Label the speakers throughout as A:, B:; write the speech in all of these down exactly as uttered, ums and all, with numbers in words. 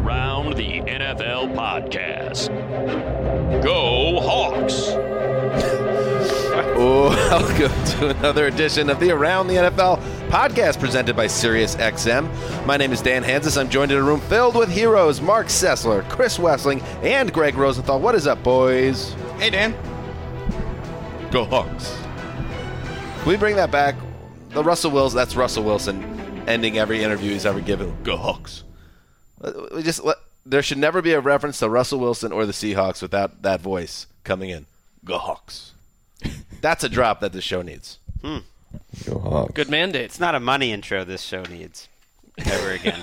A: Around the N F L podcast. Go Hawks!
B: Welcome to another edition of the Around the N F L podcast presented by SiriusXM. My name is Dan Hansis. I'm joined in a room filled with heroes Mark Sessler, Chris Wessling, and Greg Rosenthal. What is up, boys?
C: Hey, Dan.
B: Go Hawks. Can we bring that back? The Russell Wilson, that's Russell Wilson ending every interview he's ever given. Go Hawks. We just let, there should never be a reference to Russell Wilson or the Seahawks without that voice coming in. Go Hawks. That's a drop that the show needs.
D: Hmm.
B: Go Hawks.
D: Good mandate. It's not a money intro this show needs. Ever again.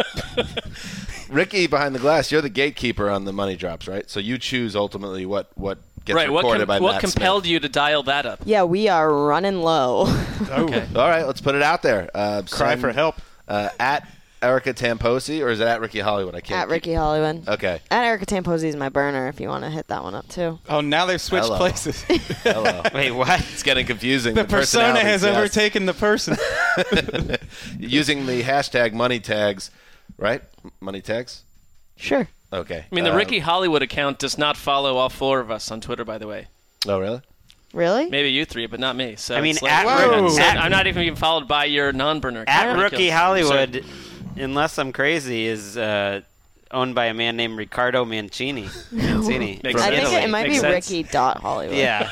B: Ricky behind the glass, you're the gatekeeper on the money drops, right? So you choose ultimately what, what gets
E: right,
B: recorded
E: what com-
B: by
E: what
B: Matt
E: compelled
B: Smith.
E: you to dial that up?
F: Yeah, we are running low.
E: Okay.
B: All right, let's put it out there. Uh,
C: Cry
B: send,
C: for help.
B: Uh, at Erica Tamposi, or is it at Ricky Hollywood? I can't.
F: At Ricky Hollywood.
B: Okay.
F: At Erica Tamposi is my burner if you want to hit that one up, too.
C: Oh, now they've switched
B: Hello.
C: places.
B: Hello.
D: Wait, what?
B: It's getting confusing.
C: The,
B: The
C: persona
B: personalities,
C: has
B: yes.
C: overtaken the person.
B: Using the hashtag money tags, right? Money tags?
F: Sure.
B: Okay.
E: I mean, the
B: Uh,
E: Ricky Hollywood account does not follow all four of us on Twitter, by the way.
B: Oh, really?
F: Really?
E: Maybe you three, but not me. So
D: I mean,
E: it's like,
D: at
E: we're-
C: Whoa.
E: I'm, I'm not even being followed by your non-burner account.
D: At Rookie
E: Ridiculous.
D: Hollywood, unless I'm crazy, is uh, owned by a man named Riccardo Mancini. Mancini.
E: Makes
F: I
D: from
F: think
D: Italy.
F: it, it might
E: Makes
F: be
E: sense.
F: Ricky dot Hollywood.
D: Yeah.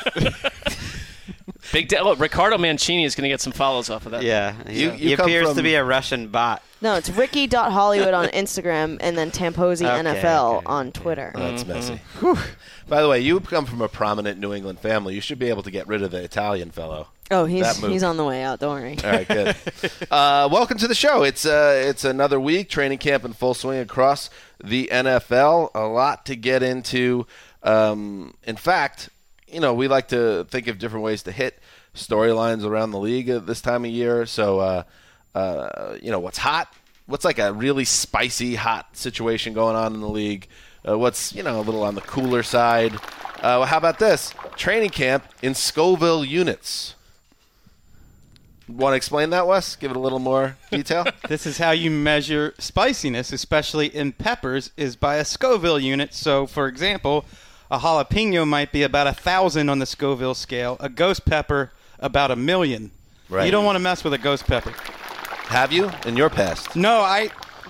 E: Big de- oh, Ricardo Mancini is going to get some follows off of that.
D: Yeah.
B: You-
D: He,
B: you
D: he
B: come
D: appears
B: from-
D: to be a Russian bot.
F: No, it's Ricky dot Hollywood on Instagram and then Tamposi
D: Okay,
F: N F L
D: okay,
F: on
D: okay.
F: Twitter.
B: Oh, that's
E: Mm-hmm.
B: messy. By the way, you come from a prominent New England family. You should be able to get rid of the Italian fellow.
F: Oh, he's
B: That move.
F: he's on the way out. Don't worry.
B: All right, good. uh, welcome to the show. It's uh, it's another week, training camp in full swing across the N F L. A lot to get into. Um, in fact, you know, we like to think of different ways to hit storylines around the league at this time of year. So, uh, uh, you know, what's hot? What's like a really spicy, hot situation going on in the league? Uh, what's, you know, a little on the cooler side? Uh, well, how about this? Training camp in Scoville units. Want to explain that, Wes? Give it a little more detail?
C: This is how you measure spiciness, especially in peppers, is by a Scoville unit. So, for example, a jalapeno might be about a thousand on the Scoville scale. A ghost pepper, about a million.
B: Right.
C: You don't want to mess with a ghost pepper.
B: Have you in your past?
C: No, I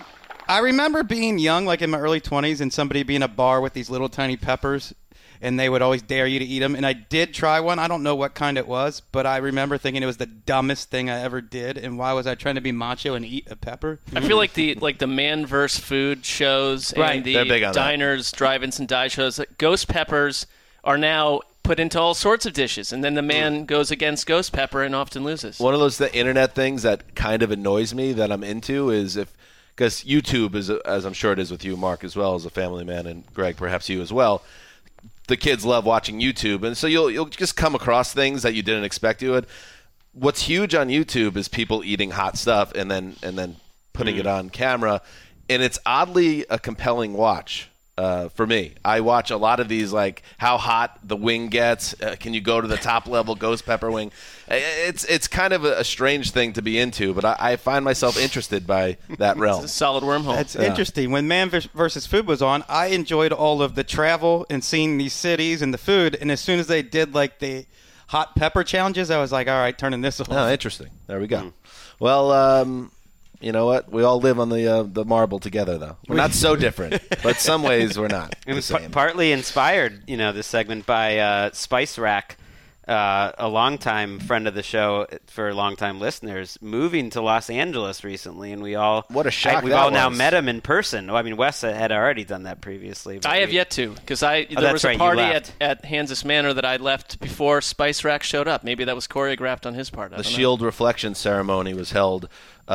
C: I remember being young, like in my early twenties, and somebody being in a bar with these little tiny peppers, and they would always dare you to eat them. And I did try one. I don't know what kind it was, but I remember thinking it was the dumbest thing I ever did. And why was I trying to be macho and eat a pepper?
E: I feel like the like the man versus food shows
C: Right.
E: and the
B: They're big on that.
E: diners, drive-ins, and dive shows. That ghost peppers are now put into all sorts of dishes, and then the man goes against ghost pepper and often loses.
B: One of those the internet things that kind of annoys me that I'm into is if because YouTube is, as I'm sure it is with you, Mark, as well as a family man, and Greg, perhaps you as well. The kids love watching YouTube, and so you'll you'll just come across things that you didn't expect you would. What's huge on YouTube is people eating hot stuff and then and then putting it on camera, and it's oddly a compelling watch. Uh, for me, I watch a lot of these, like how hot the wing gets. Uh, can you go to the top level ghost pepper wing? It's it's kind of a, a strange thing to be into, but I, I find myself interested by that realm.
E: It's a solid wormhole.
C: That's
B: Yeah.
C: interesting. When Man vers- versus Food was on, I enjoyed all of the travel and seeing these cities and the food. And as soon as they did like the hot pepper challenges, I was like, all right, turning this off.
B: Oh, interesting. There we go. Well, um, you know what? We all live on the uh, the marble together, though. We're not so different, but some ways we're not
D: It
B: the
D: was par-
B: same.
D: partly inspired, you know, this segment by uh, Spice Rack, uh, a longtime friend of the show for longtime listeners, moving to Los Angeles recently, and we all
B: What a shock
D: I, we've
B: that
D: all now
B: was.
D: met him in person. Well, I mean, Wes had already done that previously. but
E: I have
D: we-
E: yet to, because I there
D: that's
E: was a
D: right, you
E: party
D: left.
E: at, at Hans's Manor that I left before Spice Rack showed up. Maybe that was choreographed on his part. I
B: The
E: don't know.
B: Shield reflection ceremony was held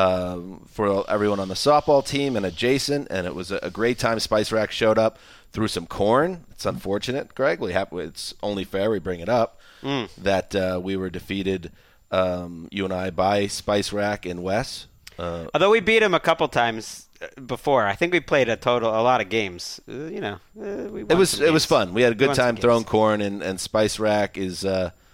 B: um, for everyone on the softball team and adjacent, and it was a, a great time. Spice Rack showed up, threw some corn. It's unfortunate, Greg. We have it's only fair we bring it up
D: Mm.
B: that uh, we were defeated, um, you and I, by Spice Rack and Wes. Uh,
D: Although we beat him a couple times before, I think we played a total a lot of games. Uh, you know, uh, we won
B: it was
D: some
B: it was
D: games.
B: fun. We had a
D: We
B: good
D: won some
B: time
D: games.
B: throwing corn, and, and Spice Rack is uh,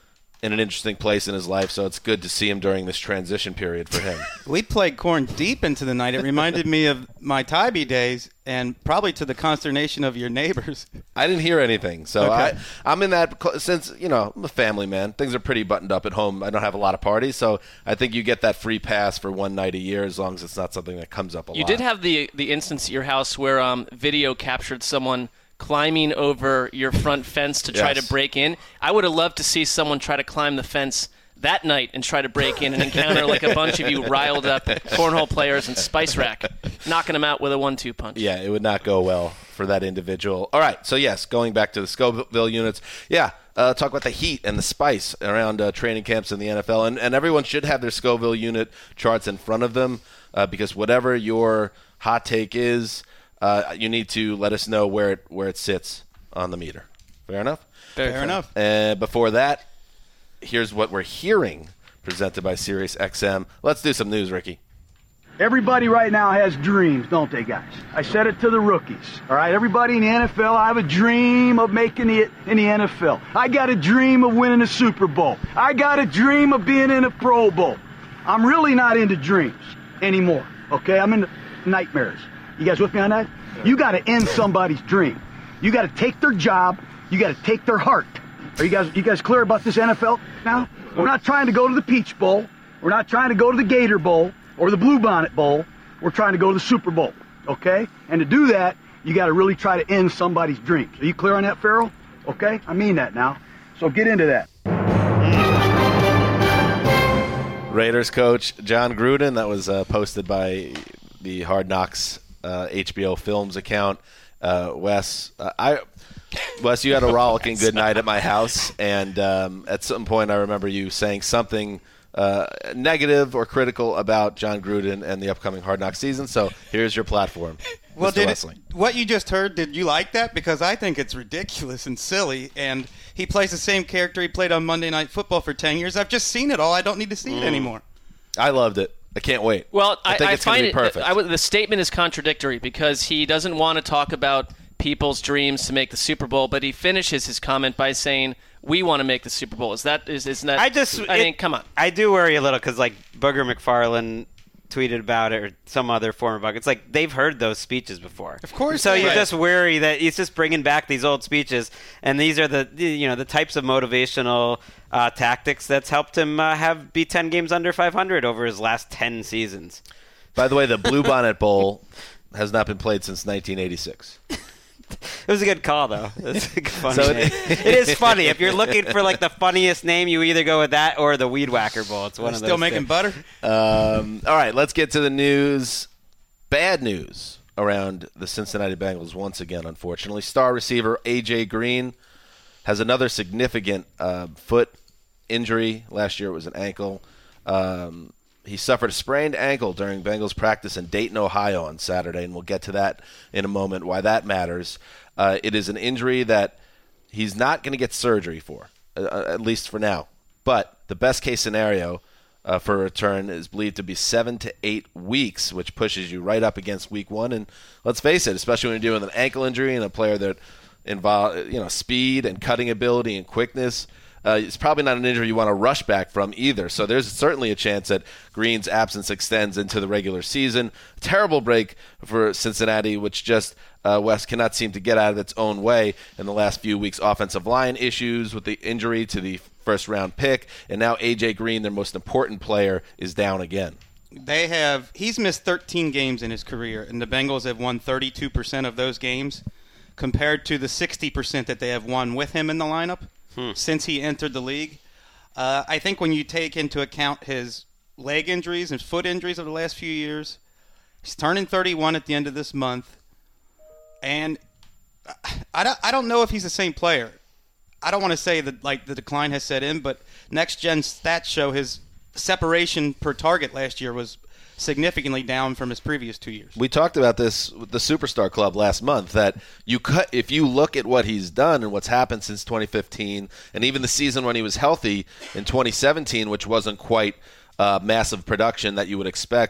B: in an interesting place in his life, so it's good to see him during this transition period for him.
C: We played corn deep into the night. It reminded me of my Tybee days, and probably to the consternation of your neighbors.
B: I didn't hear anything, so
C: Okay.
B: I, I'm in that cl- since you know I'm a family man. Things are pretty buttoned up at home. I don't have a lot of parties, so I think you get that free pass for one night a year as long as it's not something that comes up a
E: You
B: lot.
E: did have the the instance at your house where um, video captured someone climbing over your front fence to try
B: Yes.
E: to break in. I would have loved to see someone try to climb the fence that night and try to break in and encounter like a bunch of you riled up cornhole players and Spice Rack, knocking them out with a one two punch.
B: Yeah, it would not go well for that individual. All right, so yes, going back to the Scoville units. Yeah, uh, talk about the heat and the spice around uh, training camps in the N F L. And, and everyone should have their Scoville unit charts in front of them uh, because whatever your hot take is, uh, you need to let us know where it, where it sits on the meter. Fair enough?
C: Fair enough.
B: And before that, here's what we're hearing presented by Sirius X M. Let's do some news, Ricky.
G: Everybody right now has dreams, don't they, guys? I said it to the rookies, all right? Everybody in the N F L, I have a dream of making it in the N F L. I got a dream of winning a Super Bowl. I got a dream of being in a Pro Bowl. I'm really not into dreams anymore, okay? I'm into nightmares. You guys with me on that? You got to end somebody's dream. You got to take their job. You got to take their heart. Are you guys, you guys clear about this N F L now? We're not trying to go to the Peach Bowl. We're not trying to go to the Gator Bowl or the Bluebonnet Bowl. We're trying to go to the Super Bowl, okay? And to do that, you got to really try to end somebody's dreams. Are you clear on that, Farrell? Okay? I mean that now. So get into that.
B: Raiders coach John Gruden. That was uh, posted by the Hard Knocks uh, H B O Films account. Uh, Wes, uh, I, Wes, you had a rollicking good night at my house, and um, at some point I remember you saying something uh, negative or critical about John Gruden and the upcoming Hard Knocks season. So here's your platform,
C: Well,
B: Mister
C: did
B: Wesley.
C: it, what you just heard, did you like that? Because I think it's ridiculous and silly, and he plays the same character he played on Monday Night Football for ten years. I've just seen it all. I don't need to see it anymore.
B: I loved it. I can't wait.
E: Well,
B: I
E: I,
B: think
E: I
B: it's going
E: find
B: to be
E: it.
B: perfect.
E: I would- the statement is contradictory because he doesn't want to talk about people's dreams to make the Super Bowl, but he finishes his comment by saying, "We want to make the Super Bowl." Is that is isn't that?
D: I just,
E: I
D: it-
E: mean, come on.
D: I do worry a little because like Booger McFarlane tweeted about it, or some other former Buck. It's like they've heard those speeches before.
C: Of course
D: So
C: they
D: you're
C: have.
D: just worried that he's just bringing back these old speeches, and these are the the, you know the types of motivational uh, tactics that's helped him uh, have be ten games under five hundred over his last ten seasons.
B: By the way, the Bluebonnet Bowl has not been played since nineteen eighty-six.
D: It was a good call, though. It's a funny
B: So it-
D: name. It is funny. If you're looking for like the funniest name, you either go with that or the Weed Whacker Bowl. It's one
C: They're
D: of those.
C: still making
D: two.
C: butter?
B: Um, all right, let's get to the news. Bad news around the Cincinnati Bengals once again, unfortunately. Star receiver A J Green has another significant uh, foot injury. Last year it was an ankle. Um, he suffered a sprained ankle during Bengals practice in Dayton, Ohio on Saturday, and we'll get to that in a moment, why that matters. Uh, it is an injury that he's not going to get surgery for, uh, at least for now. But the best-case scenario uh, for a return is believed to be seven to eight weeks, which pushes you right up against week one. And let's face it, especially when you're dealing with an ankle injury and a player that involves, you know, speed and cutting ability and quickness, Uh, it's probably not an injury you want to rush back from either. So there's certainly a chance that Green's absence extends into the regular season. Terrible break for Cincinnati, which just uh, West cannot seem to get out of its own way in the last few weeks. Offensive line issues with the injury to the first-round pick, and now A J Green, their most important player, is down again.
C: They have he's missed thirteen games in his career, and the Bengals have won thirty-two percent of those games, compared to the sixty percent that they have won with him in the lineup hmm. since he entered the league. Uh, I think when you take into account his leg injuries and foot injuries of the last few years, he's turning thirty-one at the end of this month, and I don't, I don't know if he's the same player. I don't want to say that like the decline has set in, but next gen stats show his separation per target last year was significantly down from his previous two years.
B: We talked about this with the Superstar Club last month, that you cut, if you look at what he's done and what's happened since twenty fifteen, and even the season when he was healthy in twenty seventeen, which wasn't quite uh, massive production that you would expect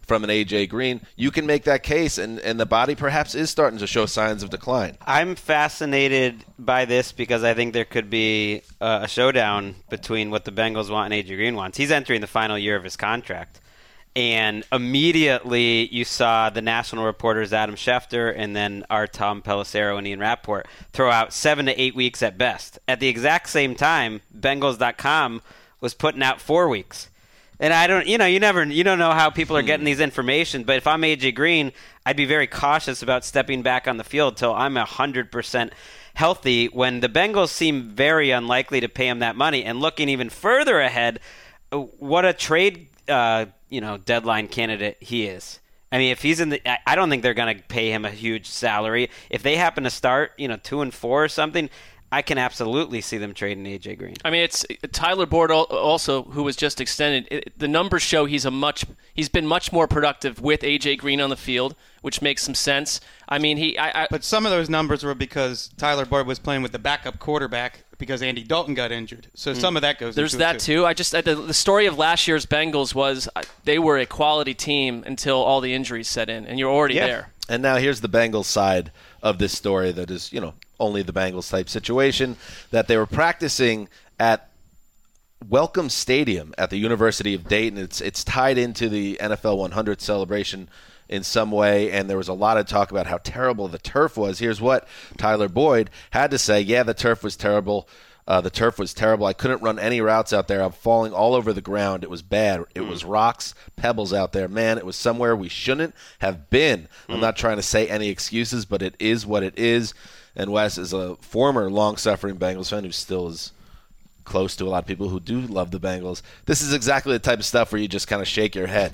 B: from an A J Green, you can make that case, and, and the body perhaps is starting to show signs of decline.
D: I'm fascinated by this because I think there could be uh, a showdown between what the Bengals want and A J Green wants. He's entering the final year of his contract. And immediately you saw the national reporters Adam Schefter and then our Tom Pelissero and Ian Rappaport throw out seven to eight weeks at best. At the exact same time, Bengals dot com was putting out four weeks. And I don't, you know, you never, you don't know how people are getting these information. But if I'm A J Green, I'd be very cautious about stepping back on the field till I'm one hundred percent healthy, when the Bengals seem very unlikely to pay him that money. And looking even further ahead, what a trade uh, you know, deadline candidate he is. I mean, if he's in the, I don't think they're going to pay him a huge salary. If they happen to start, you know, two and four or something, I can absolutely see them trading A J Green.
E: I mean, it's Tyler Boyd also, who was just extended. It, the numbers show he's a much he's been much more productive with A J Green on the field, which makes some sense. I mean, he. I, I,
C: but some of those numbers were because Tyler Boyd was playing with the backup quarterback because Andy Dalton got injured. So mm. some of that goes.
E: There's
C: into
E: that
C: it too.
E: too. I just the, the story of last year's Bengals was they were a quality team until all the injuries set in, and you're already
D: yeah.
E: there.
B: And now here's the Bengals side of this story that is, you know, only the Bengals type situation, that they were practicing at Welcome Stadium at the University of Dayton. It's it's tied into the N F L one hundred celebration in some way, and there was a lot of talk about how terrible the turf was. Here's what Tyler Boyd had to say. Yeah, the turf was terrible. Uh, the turf was terrible. I couldn't run any routes out there. I'm falling all over the ground. It was bad. It mm. was rocks, pebbles out there. Man, it was somewhere we shouldn't have been. Mm. I'm not trying to say any excuses, but it is what it is. And Wes is a former long-suffering Bengals fan who still is close to a lot of people who do love the Bengals. This is exactly the type of stuff where you just kind of shake your head.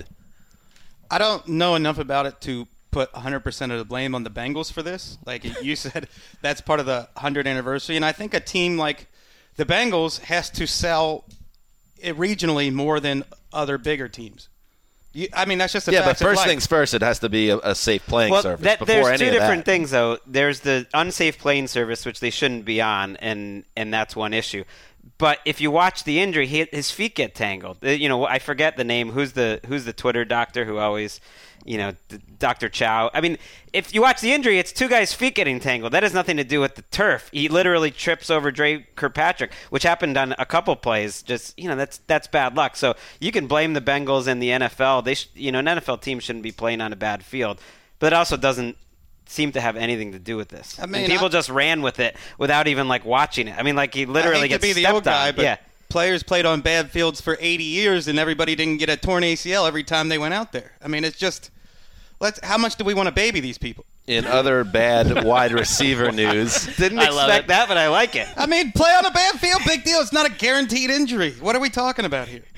C: I don't know enough about it to put one hundred percent of the blame on the Bengals for this. Like you said, that's part of the one hundredth anniversary. And I think a team like the Bengals has to sell it regionally more than other bigger teams. You, I mean, that's just a
B: yeah.
C: fact
B: But first
C: of life.
B: things first, it has to be a, a safe playing
D: well,
B: surface.
D: That,
B: before
D: there's
B: any
D: two
B: of
D: different
B: that.
D: things, though. There's the unsafe playing surface, which they shouldn't be on, and and that's one issue. But if you watch the injury, he, his feet get tangled. You know, I forget the name. Who's the who's the Twitter doctor who always, you know, Doctor Chow. I mean, if you watch the injury, it's two guys' feet getting tangled. That has nothing to do with the turf. He literally trips over Dre Kirkpatrick, which happened on a couple plays. Just, you know, that's that's bad luck. So you can blame the Bengals and the N F L. They, sh- you know, an N F L team shouldn't be playing on a bad field. But it also doesn't seem to have anything to do with this.
C: I mean,
D: and people
C: I,
D: just ran with it without even like watching it. I mean, like he literally
C: I hate
D: gets
C: to be the
D: stepped
C: old guy,
D: on.
C: but
D: yeah.
C: players played on bad fields for eighty years, and everybody didn't get a torn A C L every time they went out there. I mean, it's just let's. How much do we want to baby these people?
B: In other bad wide receiver news,
D: Didn't
E: I love
D: expect
E: it.
D: that, but I like it.
C: I mean, play on a bad field, big deal. It's not a guaranteed injury. What are we talking about here?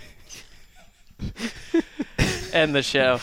E: End the show.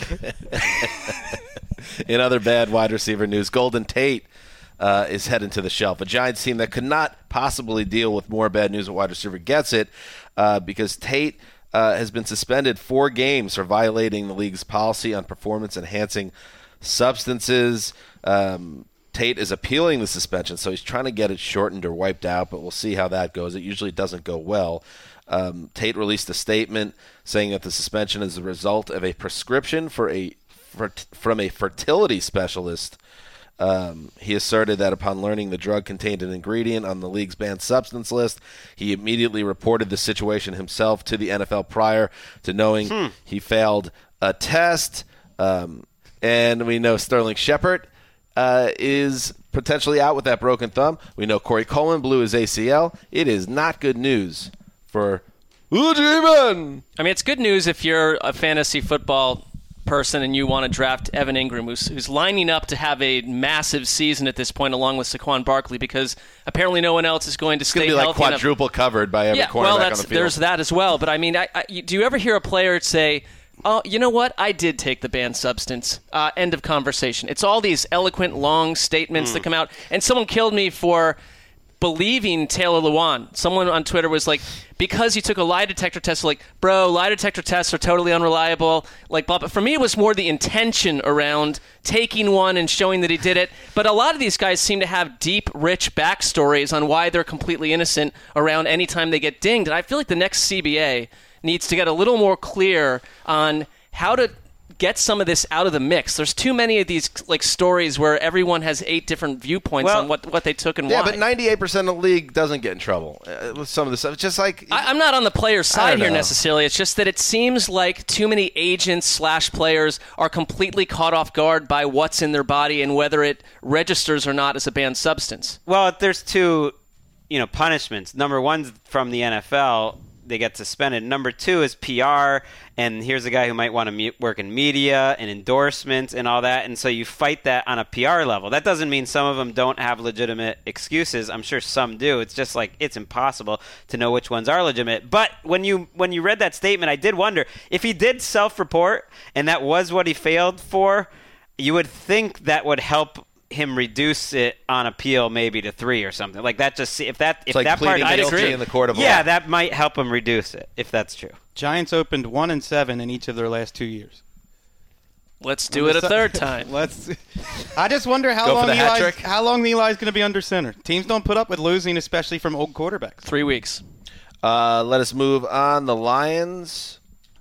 B: In other bad wide receiver news, Golden Tate uh, is heading to the shelf. A Giants team that could not possibly deal with more bad news at wide receiver gets it uh, because Tate uh, has been suspended four games for violating the league's policy on performance-enhancing substances. Um, Tate is appealing the suspension, so he's trying to get it shortened or wiped out, but we'll see how that goes. It usually doesn't go well. Um, Tate released a statement saying that the suspension is the result of a prescription for a for, from a fertility specialist. Um, he asserted that upon learning the drug contained an ingredient on the league's banned substance list, he immediately reported the situation himself to the N F L prior to knowing hmm. he failed a test. Um, and we know Sterling Shepard uh, is potentially out with that broken thumb. We know Corey Coleman blew his A C L. It is not good news for the G-Man.
E: I mean, it's good news if you're a fantasy football person and you want to draft Evan Ingram, who's, who's lining up to have a massive season at this point along with Saquon Barkley, because apparently no one else is going to
B: It's
E: stay
B: going to be like
E: healthy
B: quadruple
E: enough.
B: covered by every
E: yeah,
B: cornerback
E: well,
B: on
E: that's,
B: the field.
E: there's that as well. But I mean, I, I, do you ever hear a player say, oh, you know what? I did take the banned substance. Uh, end of conversation. It's all these eloquent, long statements mm. that come out. And someone killed me for believing Taylor Lewan. Someone on Twitter was like, because you took a lie detector test, like, bro, lie detector tests are totally unreliable. Like, blah, but for me, it was more the intention around taking one and showing that he did it. But a lot of these guys seem to have deep, rich backstories on why they're completely innocent around any time they get dinged. And I feel like the next C B A needs to get a little more clear on how to get some of this out of the mix. There's too many of these like stories where everyone has eight different viewpoints
D: Well,
E: on what, what they took and
B: Yeah,
E: why.
B: but ninety-eight percent of the league doesn't get in trouble uh, with some of this stuff. It's just like
E: I, I'm not on the player's
B: I
E: side
B: don't
E: here
B: know.
E: necessarily. It's just that it seems like too many agents slash players are completely caught off guard by what's in their body and whether it registers or not as a banned substance.
D: Well, there's two, you know, punishments. Number one's from the N F L. They get suspended. Number two is P R, and here's a guy who might want to me- work in media and endorsements and all that, and so you fight that on a P R level. That doesn't mean some of them don't have legitimate excuses. I'm sure some do. It's just like it's impossible to know which ones are legitimate. But when you when you read that statement, I did wonder if he did self-report and that was what he failed for, you would think that would help him reduce it on appeal maybe to three or something like that. Just see if that if
B: like
D: that part
B: pleading
E: I'd
B: guilty
E: agree.
B: in the court of law.
D: yeah, that might help him reduce it if that's true.
C: Giants opened one and seven in each of their last two years.
E: Let's do it a third time.
C: Let's. I just wonder how
B: Go for
C: long
B: the hat
C: Eli's,
B: trick.
C: how long Eli's going to be under center. Teams don't put up with losing, especially from old quarterbacks.
E: Three weeks.
B: Uh, let us move on. The Lions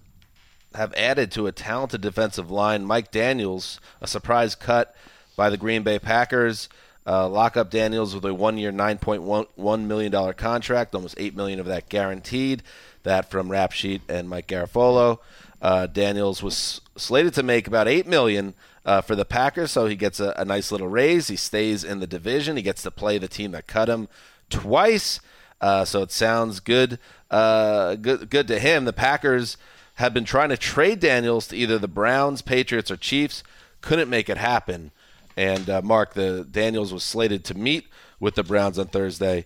B: have added to a talented defensive line. Mike Daniels, a surprise cut by the Green Bay Packers. Uh, lock up Daniels with a one-year, nine point one million dollars contract, almost eight million dollars of that guaranteed. That from Rap Sheet and Mike Garafolo. Uh, Daniels was slated to make about eight million dollars uh, for the Packers, so he gets a, a nice little raise. He stays in the division. He gets to play the team that cut him twice. Uh, so it sounds good, uh, good, good to him. The Packers have been trying to trade Daniels to either the Browns, Patriots, or Chiefs. Couldn't make it happen. And uh, Mark, the Daniels was slated to meet with the Browns on Thursday.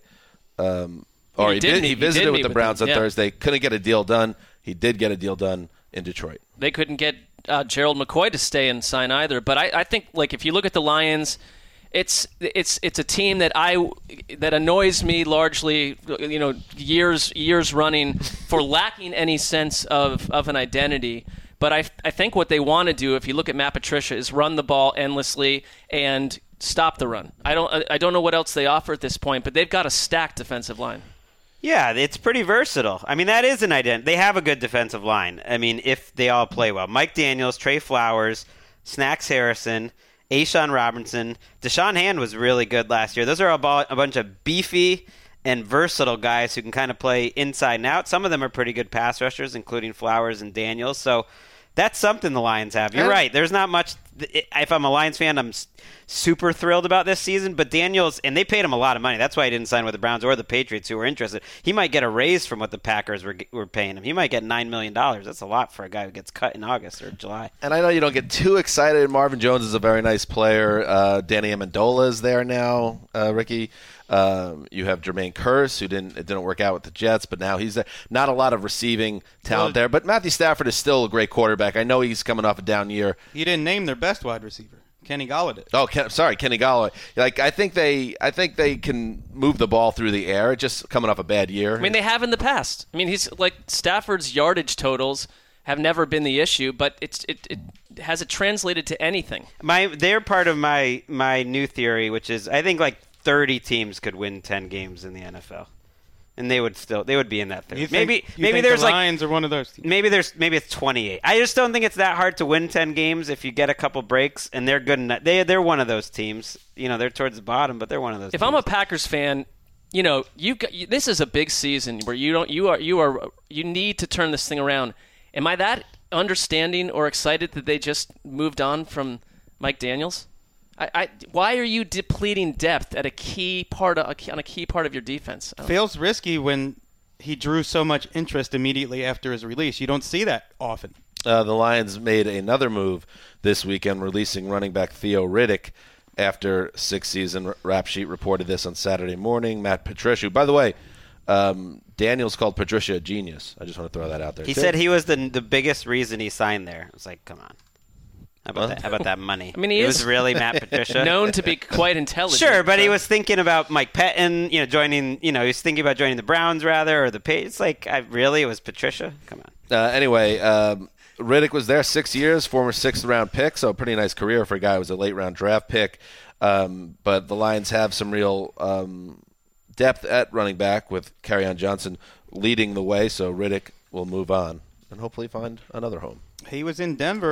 B: Um, or
E: He
B: he,
E: did
B: did,
E: meet-
B: he
E: he
B: visited
E: did
B: with
E: meet
B: the
E: with
B: Browns
E: them,
B: on
E: yeah.
B: Thursday. Couldn't get a deal done. He did get a deal done in Detroit.
E: They couldn't get uh, Gerald McCoy to stay and sign either. But I, I think, like, if you look at the Lions, it's it's it's a team that I that annoys me largely, you know, years years running for lacking any sense of, of an identity. But I I think what they want to do, if you look at Matt Patricia, is run the ball endlessly and stop the run. I don't I don't know what else they offer at this point, but they've got a stacked defensive line.
D: Yeah, it's pretty versatile. I mean, that is an identity. They have a good defensive line. I mean, if they all play well. Mike Daniels, Trey Flowers, Snacks Harrison, A'Shawn Robinson. Deshaun Hand was really good last year. Those are a, bu- a bunch of beefy and versatile guys who can kind of play inside and out. Some of them are pretty good pass rushers, including Flowers and Daniels. So that's something the Lions have. You're
B: And-
D: right. There's not much. If I'm a Lions fan, I'm s- super thrilled about this season. But Daniels, and they paid him a lot of money. That's why he didn't sign with the Browns or the Patriots, who were interested. He might get a raise from what the Packers were were paying him. He might get nine million dollars. That's a lot for a guy who gets cut in August or July.
B: And I know you don't get too excited. Marvin Jones is a very nice player. Uh, Danny Amendola is there now, uh, Ricky. Um, you have Jermaine Kearse, who didn't it didn't work out with the Jets, but now he's there. Not a lot of receiving talent
C: Well,
B: there, but Matthew Stafford is still a great quarterback. I know he's coming off a down year.
C: He didn't name their best wide receiver. Kenny Golladay.
B: Oh, Ken, sorry, Kenny Golladay. Like I think they, I think they can move the ball through the air. Just coming off a bad year.
E: I mean, they have in the past. I mean, he's like Stafford's yardage totals have never been the issue, but it's it, it has it translated to anything.
D: My they're part of my my new theory, which is I think like thirty teams could win ten games in the N F L, and they would still they would be in that thirty.
C: You think,
D: maybe
C: you
D: maybe
C: think
D: there's
C: the
D: like
C: Lions are one of those teams?
D: maybe there's maybe it's twenty-eight. I just don't think it's that hard to win ten games if you get a couple breaks, and they're good enough. They they're one of those teams. You know, they're towards the bottom, but they're one of those.
E: If
D: teams.
E: I'm a Packers fan, you know, you got you, this is a big season where you don't you are you are you need to turn this thing around. Am I that understanding or excited that they just moved on from Mike Daniels? I, I why are you depleting depth at a key part of, on a key part of your defense? I don't-
C: Feels risky when he drew so much interest immediately after his release. You don't see that often.
B: Uh, the Lions made another move this weekend, releasing running back Theo Riddick after six season. Rap Sheet reported this on Saturday morning. Matt Patricia, who, by the way, um, Daniels called Patricia a genius. I just want to throw that out there.
D: he
B: too.
D: said he was the the biggest reason he signed there. It's like, come on. How about, that, how about that money?
E: I mean, he
D: it
E: is
D: was really Matt Patricia.
E: known to be quite intelligent.
D: Sure, but he
E: so-
D: was thinking about Mike Pettin, you know, joining, you know, he was thinking about joining the Browns rather, or the Patriots. It's like, I really, it was Patricia? Come on.
B: Uh, anyway, um, Riddick was there six years, former sixth round pick, so a pretty nice career for a guy who was a late round draft pick. Um, but the Lions have some real um, depth at running back with Kerryon Johnson leading the way, so Riddick will move on and hopefully find another home.
C: He was in Denver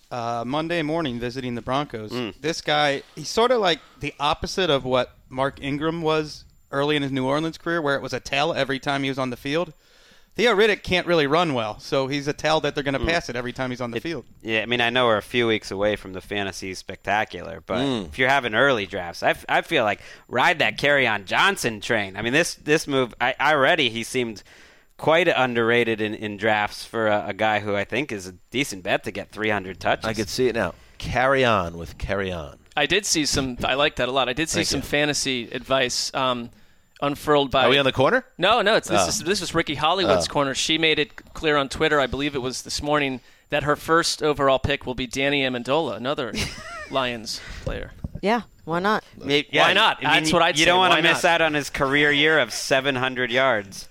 C: uh, Monday morning visiting the Broncos.
D: Mm.
C: This guy, he's sort of like the opposite of what Mark Ingram was early in his New Orleans career, where it was a tell every time he was on the field. Theo Riddick can't really run well, so he's a tell that they're going to mm. pass it every time he's on the
D: it,
C: field.
D: Yeah, I mean, I know we're a few weeks away from the fantasy spectacular, but
B: mm.
D: if you're having early drafts, I, f- I feel like ride that Kerryon Johnson train. I mean, this this move, I, already he seemed quite underrated in, in drafts for a, a guy who I think is a decent bet to get three hundred touches.
B: I could see it now. Carry on with carry on.
E: I did see some. I like that a lot. I did see
B: Thank
E: some
B: you.
E: fantasy advice um, unfurled by.
B: Are we on the corner?
E: No, no. It's this
B: Oh.
E: is this is Ricky Hollywood's
B: Oh.
E: corner. She made it clear on Twitter. I believe it was this morning that her first overall pick will be Danny Amendola, another Lions player.
F: Yeah, why not?
D: Maybe, yeah,
E: Why not?
D: I mean,
E: That's what I'd
D: You
E: say.
D: don't want
E: Why
D: to miss
E: not?
D: out on his career year of seven hundred yards.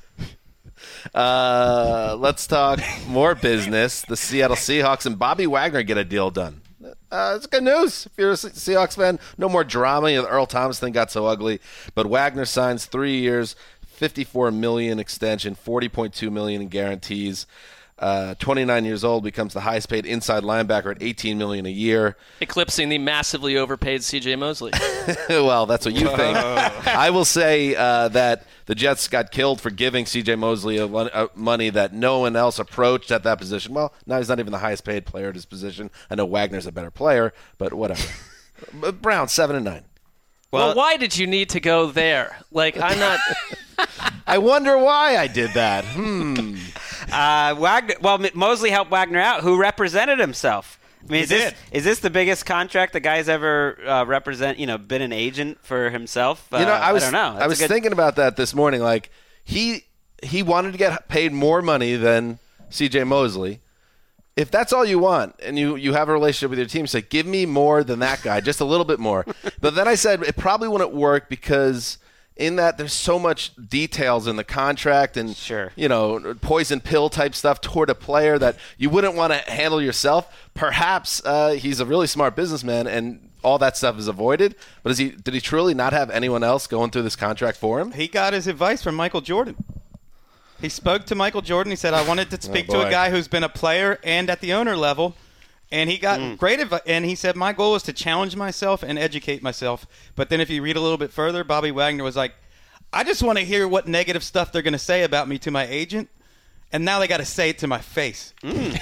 B: Uh, let's talk more business. The Seattle Seahawks and Bobby Wagner get a deal done. Uh, it's good news if you're a Se- Seahawks fan. No more drama. You know, the Earl Thomas thing got so ugly, but Wagner signs three years, fifty-four million dollars extension, forty point two million dollars in guarantees. Uh, twenty-nine years old, becomes the highest paid inside linebacker at eighteen million dollars a year.
E: Eclipsing the massively overpaid C J Mosley.
B: Well, that's what you think. I will say uh, that the Jets got killed for giving C J Mosley a, a money that no one else approached at that position. Well, now he's not even the highest paid player at his position. I know Wagner's a better player, but whatever. Brown, seven and nine.
E: Well,
D: Well-
E: why did you need to go there? Like, I'm not.
B: I wonder why I did that. Hmm.
D: Uh, Wagner. Well, M- Mosley helped Wagner out, who represented himself. I mean, is
C: He
D: this
C: did.
D: is this the biggest contract the guy's ever uh, represent? You know, been an agent for himself. Uh,
B: You know, I was
D: don't know. That's
B: I
D: a
B: was
D: good-
B: thinking about that this morning. Like he he wanted to get paid more money than C J Mosley. If that's all you want, and you, you have a relationship with your team, say, give me more than that guy, just a little bit more. But then I said it probably wouldn't work because in that there's so much details in the contract and
D: Sure.
B: you know, poison pill type stuff toward a player that you wouldn't want to handle yourself. Perhaps uh, he's a really smart businessman and all that stuff is avoided. But is he? Did he truly not have anyone else going through this contract for him?
C: He got his advice from Michael Jordan. He spoke to Michael Jordan. He said, I wanted to speak to
B: boy.
C: a guy who's been a player and at the owner level. And he got great advice. And he said, my goal is to challenge myself and educate myself. But then if you read a little bit further, Bobby Wagner was like, I just want to hear what negative stuff they're going to say about me to my agent. And now they got to say it to my face.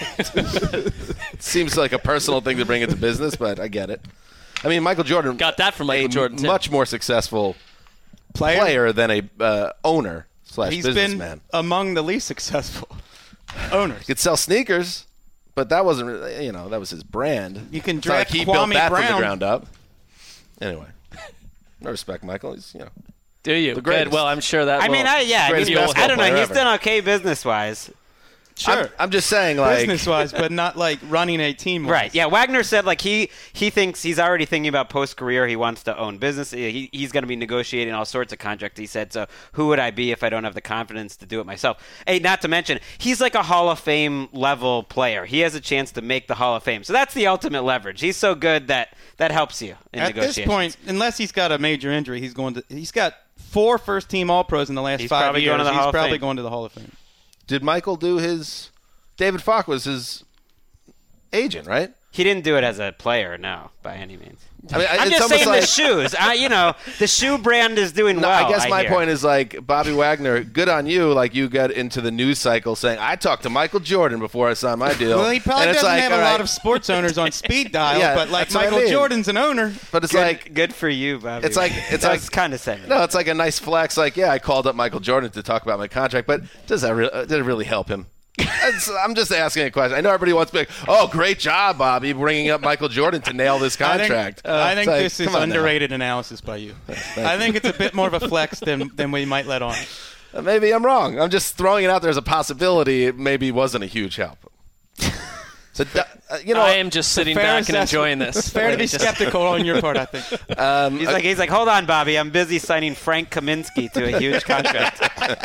B: Seems like a personal thing to bring into business, but I get it. I mean, Michael Jordan
E: Got that from Michael
B: a
E: Jordan, too.
B: much more successful
C: Player,
B: player than a uh, owner slash
C: he's
B: businessman.
C: been among the least successful owners.
B: He could sell sneakers, but that wasn't really, you know, that was his brand.
C: You can
B: It's not like
C: draft
B: he built
C: Kwame
B: that from
C: Brown.
B: the ground up. Anyway, no respect, Michael. He's you know.
E: Do you?
B: The
E: Good.
B: greatest.
E: Well, I'm sure that.
D: I
E: will-
D: mean, I, yeah, I,
B: Greatest
D: mean,
B: basketball
D: I don't know.
B: player
D: He's
B: ever.
D: done okay business wise.
C: Sure.
B: I'm, I'm just saying, like,
C: Business-wise, but not like running a team.
D: Right. Yeah. Wagner said like he he thinks he's already thinking about post career. He wants to own business. He, he's going to be negotiating all sorts of contracts. He said, so who would I be if I don't have the confidence to do it myself? Hey, not to mention he's like a Hall of Fame level player. He has a chance to make the Hall of Fame. So that's the ultimate leverage. He's so good that that helps you in
C: At this
D: negotiations.
C: point, unless he's got a major injury, he's going to. He's got four first team All Pros in the last
D: He's
C: five
D: probably
C: years.
D: going to the
C: he's
D: Hall of
C: probably
D: Fame.
C: going to the Hall of Fame.
B: did Michael do his? David Falk was his agent, right?
D: He didn't do it as a player, no, by any means.
B: I mean,
D: I'm
B: it's
D: just
B: almost
D: saying
B: like,
D: the shoes. I, you know, the shoe brand is doing
B: No,
D: well.
B: I guess my
D: hear.
B: point is like Bobby Wagner, good on you. Like you get into the news cycle saying, I talked to Michael Jordan before I signed my deal.
C: Well, he probably
B: And it's
C: doesn't
B: like,
C: have a
B: all
C: lot
B: right,
C: of sports owners on speed dial,
B: Yeah,
C: but like
B: that's what I
C: Michael
B: mean.
C: Jordan's an owner.
B: But it's
D: good,
B: like
D: good for you, Bobby.
B: It's like- it's
D: That
B: like-
D: was condescending.
B: no, it's like a nice flex. Like, yeah, I called up Michael Jordan to talk about my contract, but does that re- uh, did it really help him? It's, I'm just asking a question. I know everybody wants to be like, oh, great job, Bobby, bringing up Michael Jordan to nail this contract.
C: I think, I
B: It's
C: think
B: like,
C: this is
B: come on now.
C: underrated analysis by you. I think it's a bit more of a flex than, than we might let on.
B: Uh, Maybe I'm wrong. I'm just throwing it out there as a possibility. It maybe wasn't a huge help. So, uh, you know,
E: I am just sitting
C: Fair
E: back and
C: assessment.
E: enjoying this.
C: It's fair to be
E: Just-
C: skeptical on your part, I think.
B: um,
D: He's like, he's like, hold on, Bobby. I'm busy signing Frank Kaminsky to a huge contract.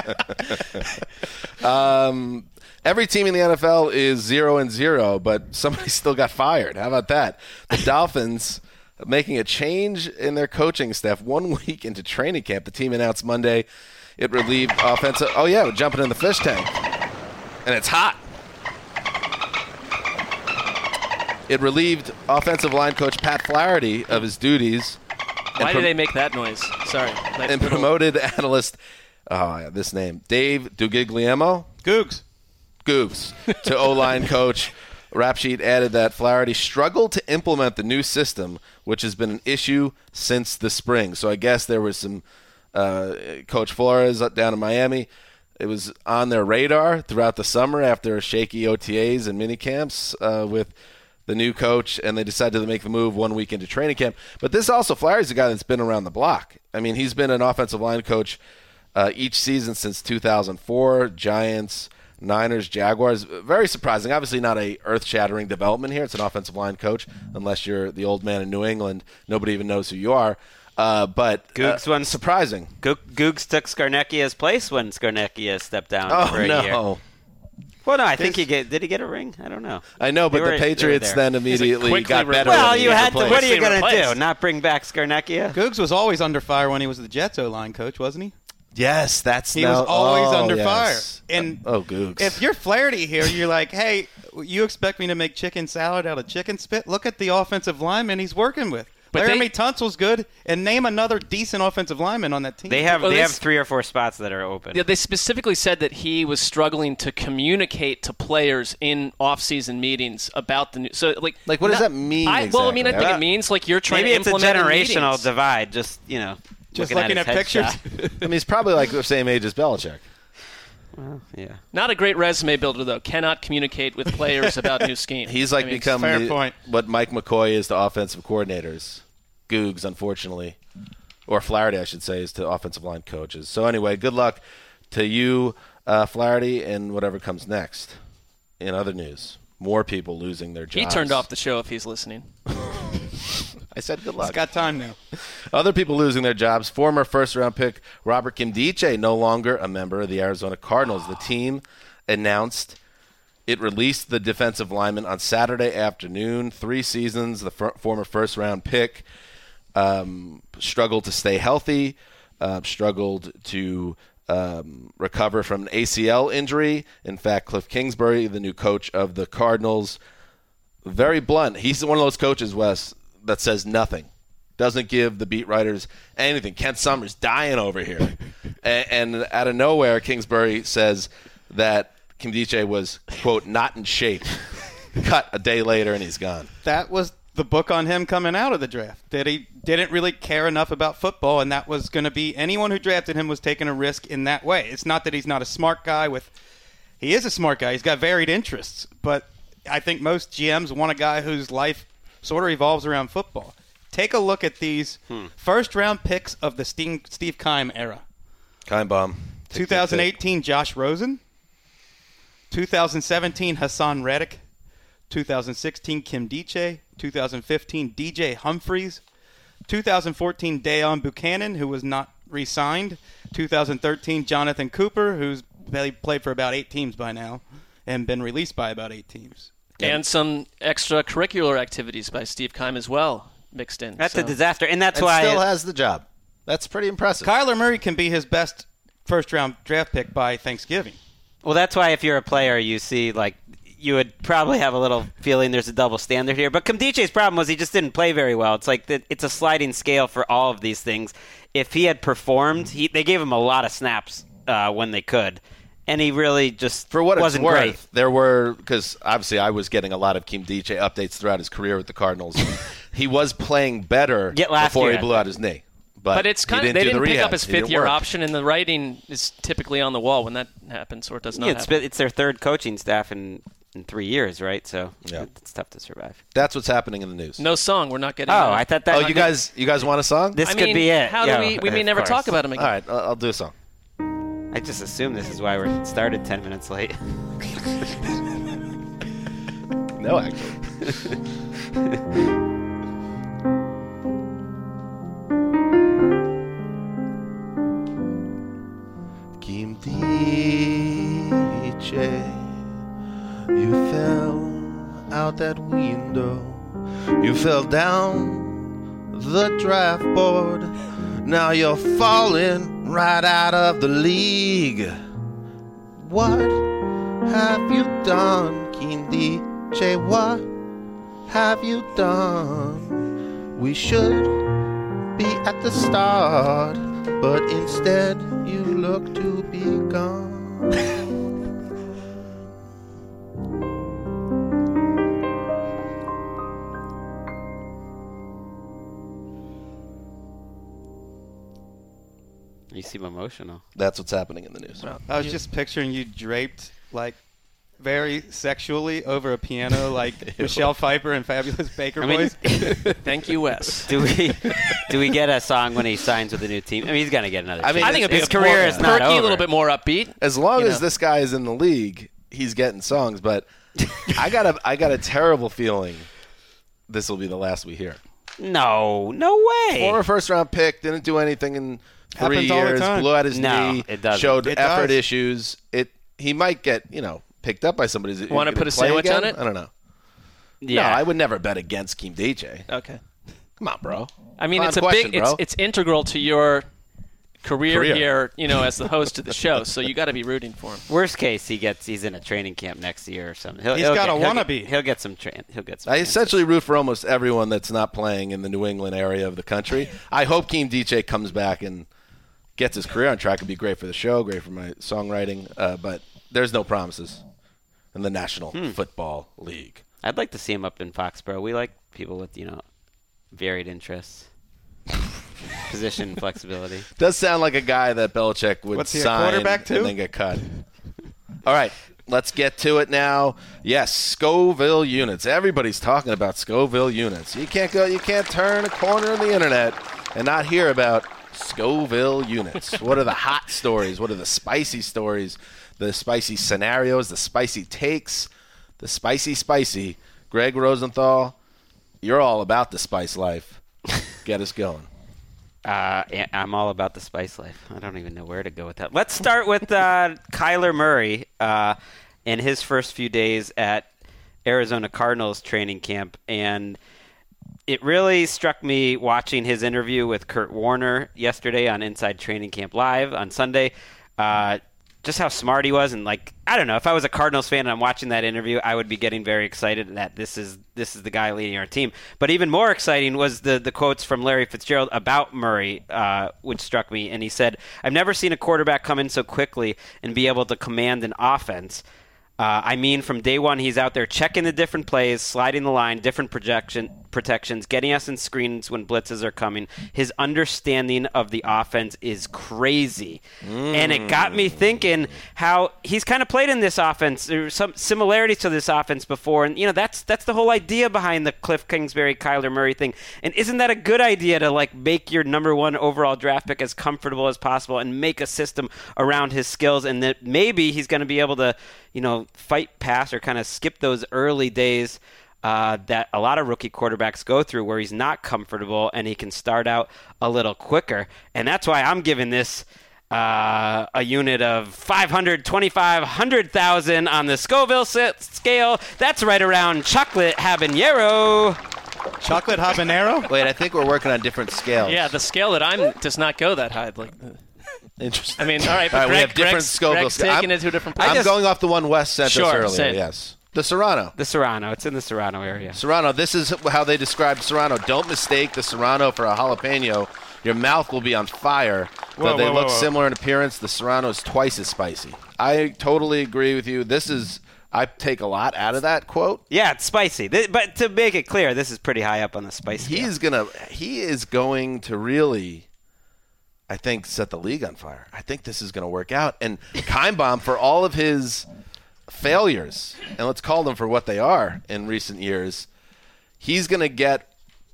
B: Um, every team in the N F L is zero and zero, but somebody still got fired. How about that? The Dolphins making a change in their coaching staff one week into training camp. The team announced Monday it relieved offensive. Oh yeah, we're jumping in the fish tank, and it's hot. It relieved offensive line coach Pat Flaherty of his duties.
E: Why
B: pro-
E: did they make that noise? Sorry.
B: And promoted analyst, oh, yeah, this name, Dave Dugigliemo.
C: Googs.
B: Googs to O-line coach. Rap sheet added that Flaherty struggled to implement the new system, which has been an issue since the spring. So I guess there was some uh, Coach Flores down in Miami. It was on their radar throughout the summer after shaky O T As and mini camps uh, with the new coach, and they decided to make the move one week into training camp. But this also, Flaherty's a guy that's been around the block. I mean, he's been an offensive line coach uh, each season since two thousand four, Giants, Niners, Jaguars. Very surprising. Obviously not a earth-shattering development here. It's an offensive line coach, unless you're the old man in New England. Nobody even knows who you are. Uh, but
D: Googs
B: uh,
D: won.
B: surprising.
D: Go- Googs took Scarnecchia's place when Scarnecchia stepped down
B: Oh,
D: for a
B: no.
D: year. Well, no, I think he get. Did he get a ring? I don't know.
B: I know,
D: They
B: but
D: were-
B: the
D: they were
B: Patriots
D: there.
B: then immediately
E: quickly
B: got
E: re-
B: better.
D: Well,
B: when he
D: you
B: was
D: had to.
B: replaced.
D: What are you
E: They
D: going to
E: replaced.
D: do? Not bring back Scarnecchia?
C: Googs was always under fire when he was the Jets O-line coach, wasn't he?
B: Yes, that's
C: He
B: now,
C: was always
B: oh,
C: under
B: yes.
C: fire. And
B: oh, Googs.
C: if you're Flaherty here, you're like, hey, you expect me to make chicken salad out of chicken spit? Look at the offensive lineman he's working with.
E: But
C: Laramie
E: they-
C: Tunsil's good, and name another decent offensive lineman on that team.
D: They have
E: Well,
D: they
E: this-
D: have three or four spots that are open.
E: Yeah, they specifically said that he was struggling to communicate to players in off-season meetings about the new. So, like,
B: Like, what does
E: not-
B: that mean
E: I, Well, I mean, I
B: exactly?
E: think it means like you're trying
D: Maybe
E: to
D: it's a
E: implement in
D: generational
E: meetings.
D: divide. Just you know,
C: Just
D: looking,
C: looking
D: at,
C: at
D: his
C: pictures.
D: headshot.
B: I mean, he's probably like the same age as Belichick.
D: Yeah.
E: Not a great resume builder, though. Cannot communicate with players about new schemes.
B: He's like
E: I mean,
B: become
C: fair
B: the-
C: point.
B: what Mike McCoy is to offensive coordinators. Googs, unfortunately. Or Flaherty, I should say, is to offensive line coaches. So anyway, good luck to you, uh, Flaherty, and whatever comes next. In other news, more people losing their
E: He
B: jobs.
E: turned off the show if he's listening.
B: I said good
C: He's
B: luck.
C: got time now.
B: Other people losing their jobs. Former first-round pick Robert Kimdiche, no longer a member of the Arizona Cardinals. The team announced it released the defensive lineman on Saturday afternoon. Three seasons, the f- former first-round pick um, struggled to stay healthy, uh, struggled to um, recover from an A C L injury. In fact, Cliff Kingsbury, the new coach of the Cardinals, very blunt. He's one of those coaches, Wes, that says nothing. Doesn't give the beat writers anything. Kent Summers dying over here. and, and out of nowhere, Kingsbury says that Kimdiche was, quote, not in shape. Cut a day later, and he's gone.
C: That was the book on him coming out of the draft. That he didn't really care enough about football, and that was going to be anyone who drafted him was taking a risk in that way. It's not that he's not a smart guy with – he is a smart guy. He's got varied interests, but I think most G Ms want a guy whose life sort of revolves around football. Take a look at these hmm. first-round picks of the Steve, Steve Keim era.
B: Keimbaum.
C: twenty eighteen, Josh Rosen. twenty seventeen, Hassan Reddick. twenty sixteen, Kimdiche. twenty fifteen, D J Humphries. twenty fourteen, Deon Buchanan, who was not re-signed. twenty thirteen, Jonathan Cooper, who's played for about eight teams by now and been released by about eight teams.
E: And some extracurricular activities by Steve Keim as well mixed in.
D: That's
E: so.
D: a disaster, and that's
B: And
D: why
B: still
D: it-
B: has the job. That's pretty impressive.
C: Kyler Murray can be his best first-round draft pick by Thanksgiving.
D: Well, that's why if you're a player, you see like you would probably have a little feeling there's a double standard here. But Kimdiche's problem was he just didn't play very well. It's like the, it's a sliding scale for all of these things. If he had performed, he, they gave him a lot of snaps uh, when they could, and he really just
B: For what
D: wasn't
B: it's worth,
D: great.
B: there were, because obviously I was getting a lot of Kimdiche updates throughout his career with the Cardinals. He was playing better
D: Get last
B: before
D: year.
B: he blew out his knee. But,
E: But it's
B: he
E: kind of
B: didn't
E: they
B: do
E: didn't
B: the
E: pick
B: rehab.
E: up his
B: He didn't
E: fifth year
B: work.
E: option, and the writing is typically on the wall when that happens, or it does not
D: Yeah, it's,
E: happen.
D: it's their third coaching staff in, in three years, right? So
B: Yeah.
D: it's tough to survive.
B: That's what's happening in the news.
E: No song. We're not getting.
D: Oh,
E: uh,
D: I thought that.
B: Oh, you guys, you guys want a song?
D: This
E: I
D: could
E: mean,
D: be it.
E: How
D: Yeah,
E: do we? We may
D: of
E: never
D: course.
E: talk about him again.
B: All right, I'll, I'll do a song.
D: I just assume this is why we started ten minutes late.
B: No, actually. Kimdiche, you fell out that window. You fell down the draft board. Now you're falling right out of the league. What have you done, Kimdiche? What have you done? We should be at the start, but instead you look to be gone.
D: You seem emotional.
B: That's what's happening in the news.
C: I was just picturing you draped like very sexually over a piano like Michelle Pfeiffer and Fabulous Baker
D: I mean,
C: Boys.
E: Thank you, Wes.
D: Do we do we get a song when he signs with a new team? I mean, he's gonna get another.
B: I mean,
D: chance.
E: I think it'd be
D: his
E: a
D: career
E: more
D: is not
E: perky,
D: over.
E: a little bit more upbeat.
B: As long
E: You
B: as
E: know.
B: this guy is in the league, he's getting songs. But I got a I got a terrible feeling this will be the last we hear.
D: No, no way.
B: Former first round pick, didn't do anything in three
C: Happens all the
B: years,
C: time.
B: blew out his
D: No,
B: knee,
D: it doesn't.
B: showed
C: It
B: effort
C: does.
B: issues. It he might get you know picked up by somebody. Is
E: Wanna
B: he
E: put
B: gonna
E: a
B: play
E: sandwich
B: again?
E: on it?
B: I don't know.
D: Yeah,
B: No, I would never bet against Keem D J.
E: Okay.
B: Come on, bro.
E: I mean,
B: Fine
E: it's a
B: question,
E: big,
B: bro.
E: it's it's integral to your career,
B: Career.
E: here, you know, as the host of the show. So you got to be rooting for him.
D: Worst case, he gets he's in a training camp next year or something. He'll,
C: He's
D: he'll
C: got
D: get,
C: a
D: he'll
C: wannabe.
D: Get, he'll get some train. He'll get some.
B: I
D: chances.
B: essentially root for almost everyone that's not playing in the New England area of the country. I hope Keem D J comes back and gets his career on track. It'd be great for the show, great for my songwriting, uh, but there's no promises in the National
D: Hmm.
B: Football League.
D: I'd like to see him up in Foxborough. We like people with you know varied interests, position flexibility.
B: Does sound like a guy that Belichick would
C: What's he, a
B: sign
C: quarterback, too?
B: and then get cut. All right, let's get to it now. Yes, Scoville units. Everybody's talking about Scoville units. You can't go. You can't turn a corner of the internet and not hear about Scoville units. What are the hot stories? What are the spicy stories? The spicy scenarios, the spicy takes, the spicy, spicy. Greg Rosenthal, you're all about the spice life. Get us going.
D: Uh, yeah, I'm all about the spice life. I don't even know where to go with that. Let's start with uh, Kyler Murray uh, in his first few days at Arizona Cardinals training camp. And it really struck me watching his interview with Kurt Warner yesterday on Inside Training Camp Live on Sunday. Uh, just how smart he was, and like I don't know, if I was a Cardinals fan and I'm watching that interview, I would be getting very excited that this is this is the guy leading our team. But even more exciting was the the quotes from Larry Fitzgerald about Murray, uh, which struck me. And he said, "I've never seen a quarterback come in so quickly and be able to command an offense. Uh, I mean, from day one, he's out there checking the different plays, sliding the line, different projection protections, getting us in screens when blitzes are coming. His understanding of the offense is crazy." Mm. And it got me thinking how he's kind of played in this offense. There's some similarities to this offense before. And, you know, that's that's the whole idea behind the Cliff Kingsbury, Kyler Murray thing. And isn't that a good idea to, like, make your number one overall draft pick as comfortable as possible and make a system around his skills, and that maybe he's going to be able to, you know, fight past or kind of skip those early days uh, that a lot of rookie quarterbacks go through where he's not comfortable and he can start out a little quicker. And that's why I'm giving this uh, a unit of five hundred, twenty-five, one hundred thousand on the Scoville scale. That's right around chocolate habanero.
C: Chocolate habanero?
B: Wait, I think we're working on different scales.
E: Yeah, the scale that I'm does not go that high. Like,
B: Interesting.
E: I mean, all right, but
B: All right, we
E: Greg,
B: have different
E: Greg's,
B: Scoville
E: Greg's
B: scales.
E: taking
B: I'm-
E: it to a different
B: I'm
E: place.
B: going off the one Wes sent
E: Sure,
B: us earlier.
E: same.
B: Yes. The Serrano.
D: The Serrano. It's in the Serrano area.
B: Serrano, this is how they describe Serrano. Don't mistake the Serrano for a jalapeno. Your mouth will be on fire.
C: Whoa,
B: Though they
C: whoa,
B: look
C: whoa, whoa.
B: similar in appearance, the Serrano is twice as spicy. I totally agree with you. This is, I take a lot out of that quote.
D: Yeah, it's spicy. Th- But to make it clear, this is pretty high up on the spice scale.
B: He's gonna, he is going to really, I think, set the league on fire. I think this is going to work out. And Keimbaum, for all of his failures, and let's call them for what they are in recent years, he's going to get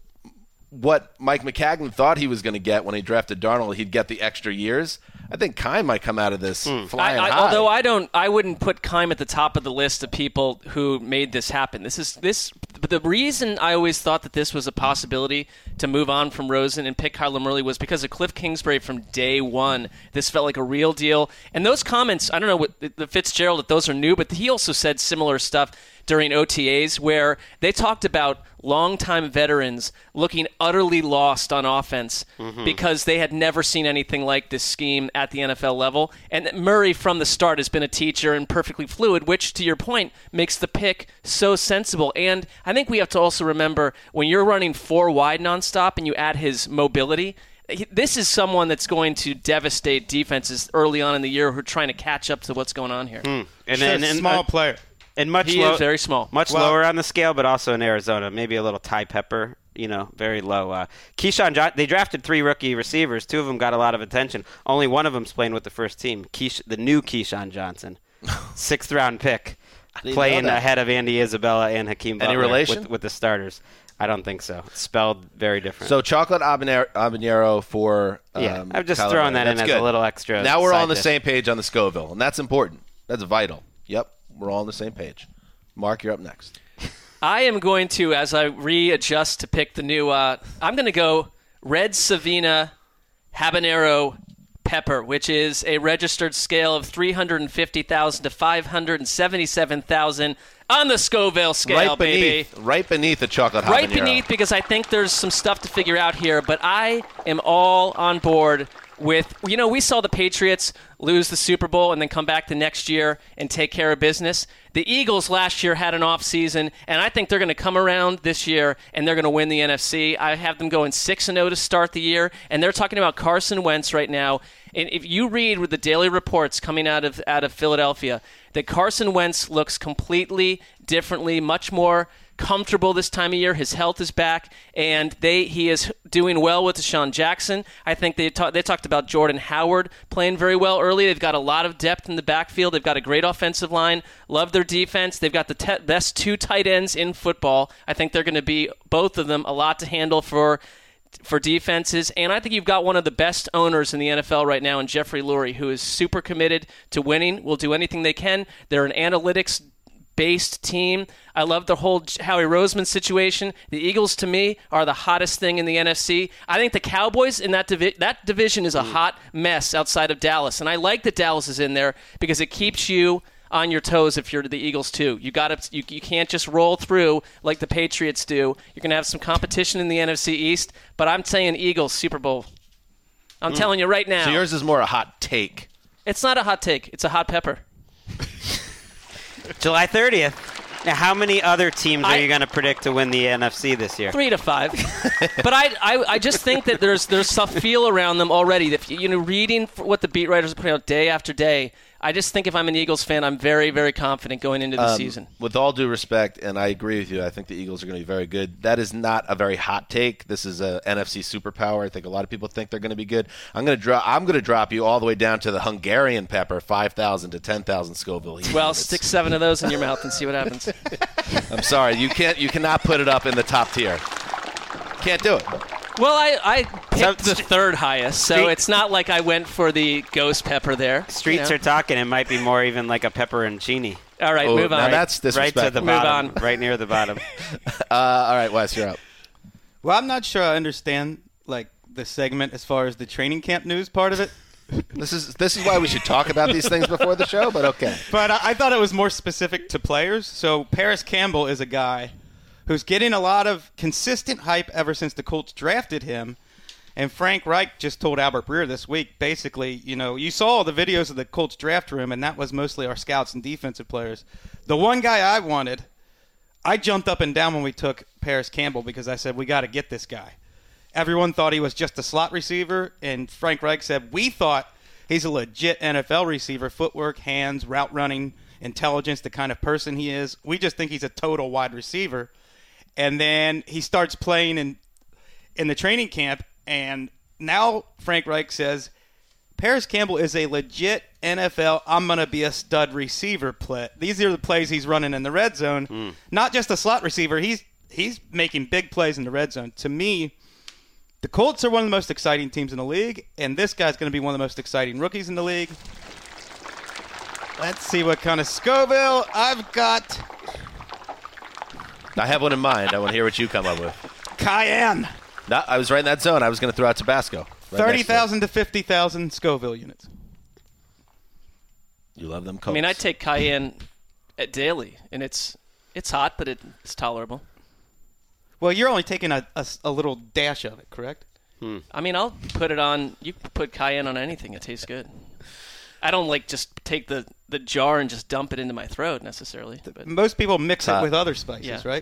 B: what Mike McCagnon thought he was going to get when he drafted Darnold. He'd get the extra years. I think Keim might come out of this flying
E: I, I,
B: high.
E: although I don't, I wouldn't put Keim at the top of the list of people who made this happen. This is this. But the reason I always thought that this was a possibility to move on from Rosen and pick Kyler Murray was because of Cliff Kingsbury from day one. This felt like a real deal. And those comments, I don't know what the Fitzgerald, if those are new, but he also said similar stuff during O T As where they talked about longtime veterans looking utterly lost on offense mm-hmm. because they had never seen anything like this scheme at the N F L level. And Murray from the start has been a teacher and perfectly fluid, which, to your point, makes the pick so sensible. And I think we have to also remember when you're running four wide nonstop and you add his mobility, this is someone that's going to devastate defenses early on in the year who are trying to catch up to what's going on here.
D: Mm.
C: And then a small uh, player.
D: And much
E: he
D: low,
E: is very small.
D: Much
C: well,
D: lower on the scale, but also in Arizona. Maybe a little Ty Pepper, you know, very low. Uh, Keyshawn, John- they drafted three rookie receivers. Two of them got a lot of attention. Only one of them's playing with the first team, Keish- the new Keyshawn Johnson. Sixth round pick, playing ahead of Andy Isabella and Hakeem Butler.
B: Any relation?
D: With, with the starters. I don't think so. It's spelled very different.
B: So chocolate habanero, habanero for um,
D: yeah, I'm just
B: Kyler
D: throwing
B: Murray.
D: that
B: That's
D: in
B: good.
D: as a little extra.
B: Now we're all on the
D: dish.
B: same page on the Scoville, and that's important. That's vital. Yep, we're all on the same page. Mark, you're up next.
E: I am going to, as I readjust to pick the new, uh, I'm going to go Red Savina Habanero Pepper, which is a registered scale of three hundred fifty thousand to five hundred seventy-seven thousand on the Scoville scale,
B: right
E: baby.
B: beneath, right beneath the chocolate habanero.
E: Right beneath, because I think there's some stuff to figure out here, but I am all on board with, you know, we saw the Patriots lose the Super Bowl and then come back the next year and take care of business. The Eagles last year had an off season, and I think they're going to come around this year and they're going to win the N F C. I have them going six and oh to start the year, and they're talking about Carson Wentz right now. And if you read with the daily reports coming out of out of Philadelphia, that Carson Wentz looks completely differently, much more comfortable this time of year. His health is back, and they he is doing well with Deshaun Jackson. I think they talk, they talked about Jordan Howard playing very well early. They've got a lot of depth in the backfield. They've got a great offensive line. Love their defense. They've got the te- best two tight ends in football. I think they're going to be, both of them, a lot to handle for for defenses. And I think you've got one of the best owners in the N F L right now in Jeffrey Lurie, who is super committed to winning, will do anything they can. They're an analytics based team. I love the whole Howie Roseman situation. The Eagles, to me, are the hottest thing in the N F C. I think the Cowboys in that divi- that division is a hot mess outside of Dallas, and I like that Dallas is in there because it keeps you on your toes if you're the Eagles too. You got to you, you can't just roll through like the Patriots do. You're going to have some competition in the N F C East, but I'm saying Eagles Super Bowl. I'm mm. telling you right now.
B: So yours is more a hot take.
E: It's not a hot take. It's a hot pepper.
D: July thirtieth. Now, how many other teams
E: I,
D: are you going to predict to win the N F C this year?
E: Three to five. But I, I, I just think that there's there's some feel around them already. If you know, reading what the beat writers are putting out day after day, I just think if I'm an Eagles fan, I'm very, very confident going into the
B: um,
E: season.
B: With all due respect, and I agree with you, I think the Eagles are going to be very good. That is not a very hot take. This is a N F C superpower. I think a lot of people think they're going to be good. I'm going to drop. I'm going to drop you all the way down to the Hungarian pepper, five thousand to ten thousand Scoville.
E: Well, stick seven of those in your mouth and see what happens.
B: I'm sorry, you can't. You cannot put it up in the top tier. Can't do it.
E: Well, I, I picked
D: So,
E: the third highest, so
D: Street-
E: it's not like I went for the ghost pepper there.
D: Streets
E: you know?
D: are talking. It might be more even like a pepperoncini.
E: All right,
B: Oh,
E: move on.
B: now that's
D: Right
B: disrespectful.
D: to the
E: Move
D: bottom.
E: on.
D: Right near the bottom.
B: Uh, all right, Wes, you're up.
C: Well, I'm not sure I understand like the segment as far as the training camp news part of it.
B: This is this is why we should talk about these things before the show, but okay.
C: But I, I thought it was more specific to players. So Paris Campbell is a guy who's getting a lot of consistent hype ever since the Colts drafted him. And Frank Reich just told Albert Breer this week, basically, you know, you saw the videos of the Colts draft room, and that was mostly our scouts and defensive players. The one guy I wanted, I jumped up and down when we took Paris Campbell because I said, we got to get this guy. Everyone thought he was just a slot receiver, and Frank Reich said, we thought he's a legit N F L receiver, footwork, hands, route running, intelligence, the kind of person he is. We just think he's a total wide receiver. And then he starts playing in in the training camp, and now Frank Reich says, Paris Campbell is a legit N F L, I'm going to be a stud receiver play. These are the plays he's running in the red zone. Mm. Not just a slot receiver. He's he's making big plays in the red zone. To me, the Colts are one of the most exciting teams in the league, and this guy's going to be one of the most exciting rookies in the league. Let's see what kind of Scoville I've got.
B: I have one in mind. I want to hear what you come up with.
C: Cayenne.
B: No, I was right in that zone. I was going to throw out Tabasco. Right
C: thirty thousand to fifty thousand Scoville units.
B: You love them
E: I
B: Cokes.
E: mean, I take cayenne at daily, and it's it's hot, but it, it's tolerable.
C: Well, you're only taking a, a, a little dash of it, correct?
E: Hmm. I mean, I'll put it on. You can put cayenne on anything; it tastes good. I don't like just take the, the jar and just dump it into my throat necessarily. But.
C: Most people mix it
B: Uh,
C: with other spices,
E: yeah.
C: right?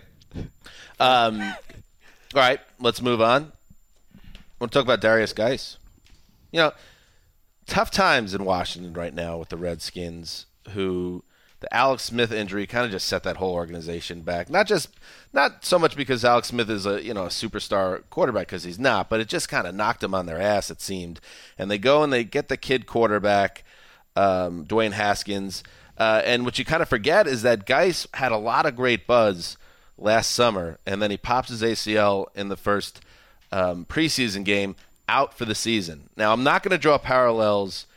B: Um, all right, let's move on. I want to talk about Darius Geis. You know, tough times in Washington right now with the Redskins, who the Alex Smith injury kind of just set that whole organization back. Not just, not so much because Alex Smith is a you know a superstar quarterback, because he's not, but it just kind of knocked them on their ass, it seemed. And they go and they get the kid quarterback, um, Dwayne Haskins. Uh, and what you kind of forget is that Geis had a lot of great buzz last summer, and then he pops his A C L in the first um, preseason game, out for the season. Now, I'm not going to draw parallels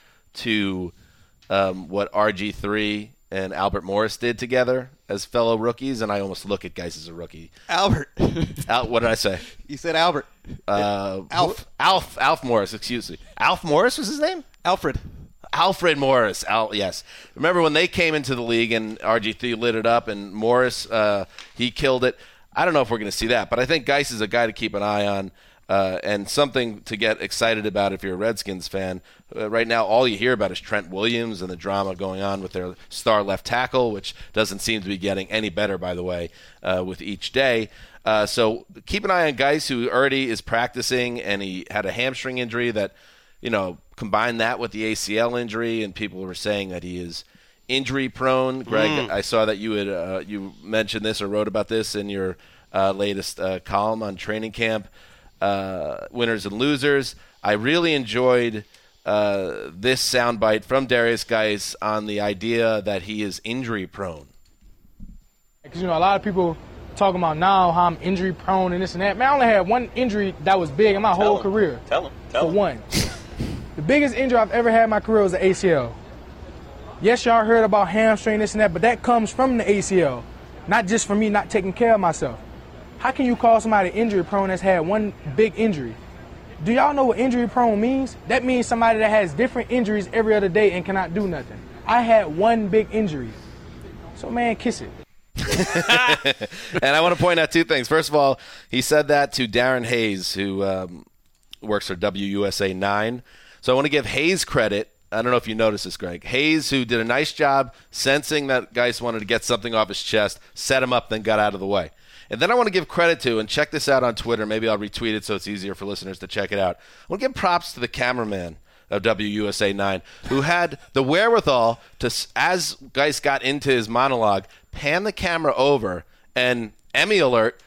B: to um, what R G three and Albert Morris did together as fellow rookies, and I almost look at Geis as a rookie.
C: Albert.
B: Al, what did I say?
C: You said Albert.
B: Uh,
C: Alf.
B: Alf. Alf Morris, excuse me. Alf Morris was his name?
C: Alfred.
B: Alfred Morris. Al, yes. Remember when they came into the league and R G three lit it up and Morris, uh, he killed it. I don't know if we're going to see that, but I think Geis is a guy to keep an eye on uh, and something to get excited about if you're a Redskins fan. Uh, right now, all you hear about is Trent Williams and the drama going on with their star left tackle, which doesn't seem to be getting any better, by the way, uh, with each day. Uh, so keep an eye on Geis, who already is practicing, and he had a hamstring injury that, you know, combine that with the A C L injury, and people were saying that he is injury prone. Greg, mm. I saw that you had uh, you mentioned this or wrote about this in your uh, latest uh, column on Training Camp, uh, Winners and Losers. I really enjoyed uh, this soundbite from Darius Geis on the idea that he is injury prone.
H: Because, you know, a lot of people talking about now how I'm injury prone and this and that. Man, I only had one injury that was big in my
I: Tell
H: whole
I: him.
H: career.
I: Tell him. Tell
H: for
I: him.
H: one. The biggest injury I've ever had in my career was the A C L. Yes, y'all heard about hamstring, this and that, but that comes from the A C L, not just from me not taking care of myself. How can you call somebody injury prone that's had one big injury? Do y'all know what injury prone means? That means somebody that has different injuries every other day and cannot do nothing. I had one big injury. So, man, kiss it.
B: And I want to point out two things. First of all, he said that to Darren Hayes, who um, works for W U S A nine. So I want to give Hayes credit. I don't know if you noticed this, Greg. Hayes, who did a nice job sensing that Geis wanted to get something off his chest, set him up, then got out of the way. And then I want to give credit to, and check this out on Twitter. Maybe I'll retweet it so it's easier for listeners to check it out. I want to give props to the cameraman of W U S A nine, who had the wherewithal to, as Geis got into his monologue, pan the camera over and, Emmy alert,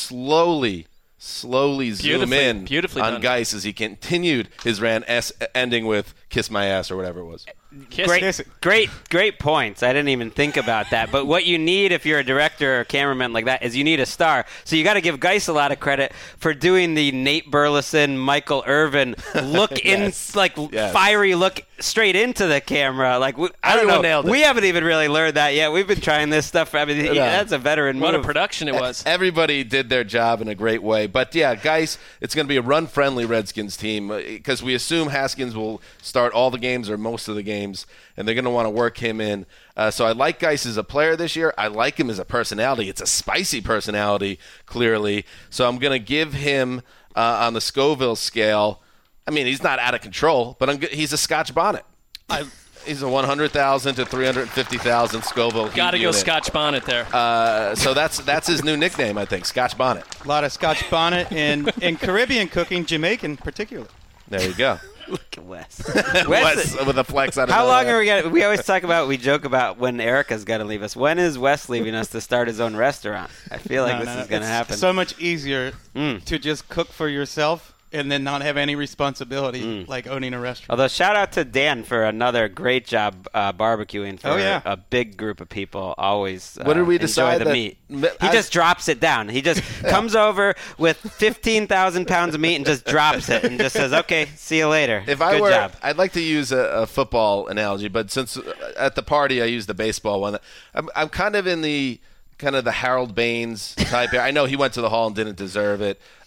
B: slowly slowly zoom
E: Beautifully-
B: in
E: beautifully
B: on
E: done.
B: Geis as he continued his rant, s- ending with "kiss my ass" or whatever it was.
E: Kiss
D: Great,
E: it.
D: great, great points. I didn't even think about that. But what you need if you're a director or cameraman like that is you need a star. So you got to give Geis a lot of credit for doing the Nate Burleson, Michael Irvin look
B: Yes.
D: in, like
B: Yes.
D: fiery look straight into the camera. Like we, I don't
B: Everyone
D: know,
B: nailed it.
D: we haven't even really learned that yet. We've been trying this stuff. For, I mean,
B: No.
D: that's a veteran
E: What a
D: move.
E: production it was.
B: Everybody did their job in a great way. But, yeah, Geis, it's going to be a run-friendly Redskins team because we assume Haskins will start all the games or most of the games, and they're going to want to work him in. Uh, so I like Geis as a player this year. I like him as a personality. It's a spicy personality, clearly. So I'm going to give him, uh, on the Scoville scale, I mean, he's not out of control, but I'm, g- he's a Scotch bonnet. I, he's a one hundred thousand to three hundred fifty thousand Scoville heat
E: Got to go
B: unit.
E: Scotch bonnet there.
B: Uh, so that's that's his new nickname, I think, Scotch bonnet.
C: A lot of Scotch bonnet and, and Caribbean cooking, Jamaican particularly.
B: There you go.
D: Look at Wes.
B: Wes
D: Wes
B: with a flex out of
D: How long
B: nowhere.
D: are we going to... We always talk about, we joke about when Erica's got to leave us. When is Wes leaving us to start his own restaurant? I feel like
C: No,
D: this
C: no,
D: is going to
C: it's
D: happen.
C: so much easier
D: Mm.
C: to just cook for yourself and then not have any responsibility
D: Mm.
C: like owning a restaurant.
D: Although, shout out to Dan for another great job uh, barbecuing for
C: Oh, yeah.
D: a big group of people. Always uh,
B: What did we
D: enjoy
B: decide
D: the
B: that-
D: meat.
B: me-
D: He
B: I-
D: just drops it down. He just comes over with fifteen thousand pounds of meat and just drops it and just says, okay, see you later.
B: If I
D: Good
B: were,
D: job.
B: I'd like to use a, a football analogy, but since uh, at the party I used the baseball one, I'm, I'm kind of in the kind of the Harold Baines type. I know he went to the Hall and didn't deserve it.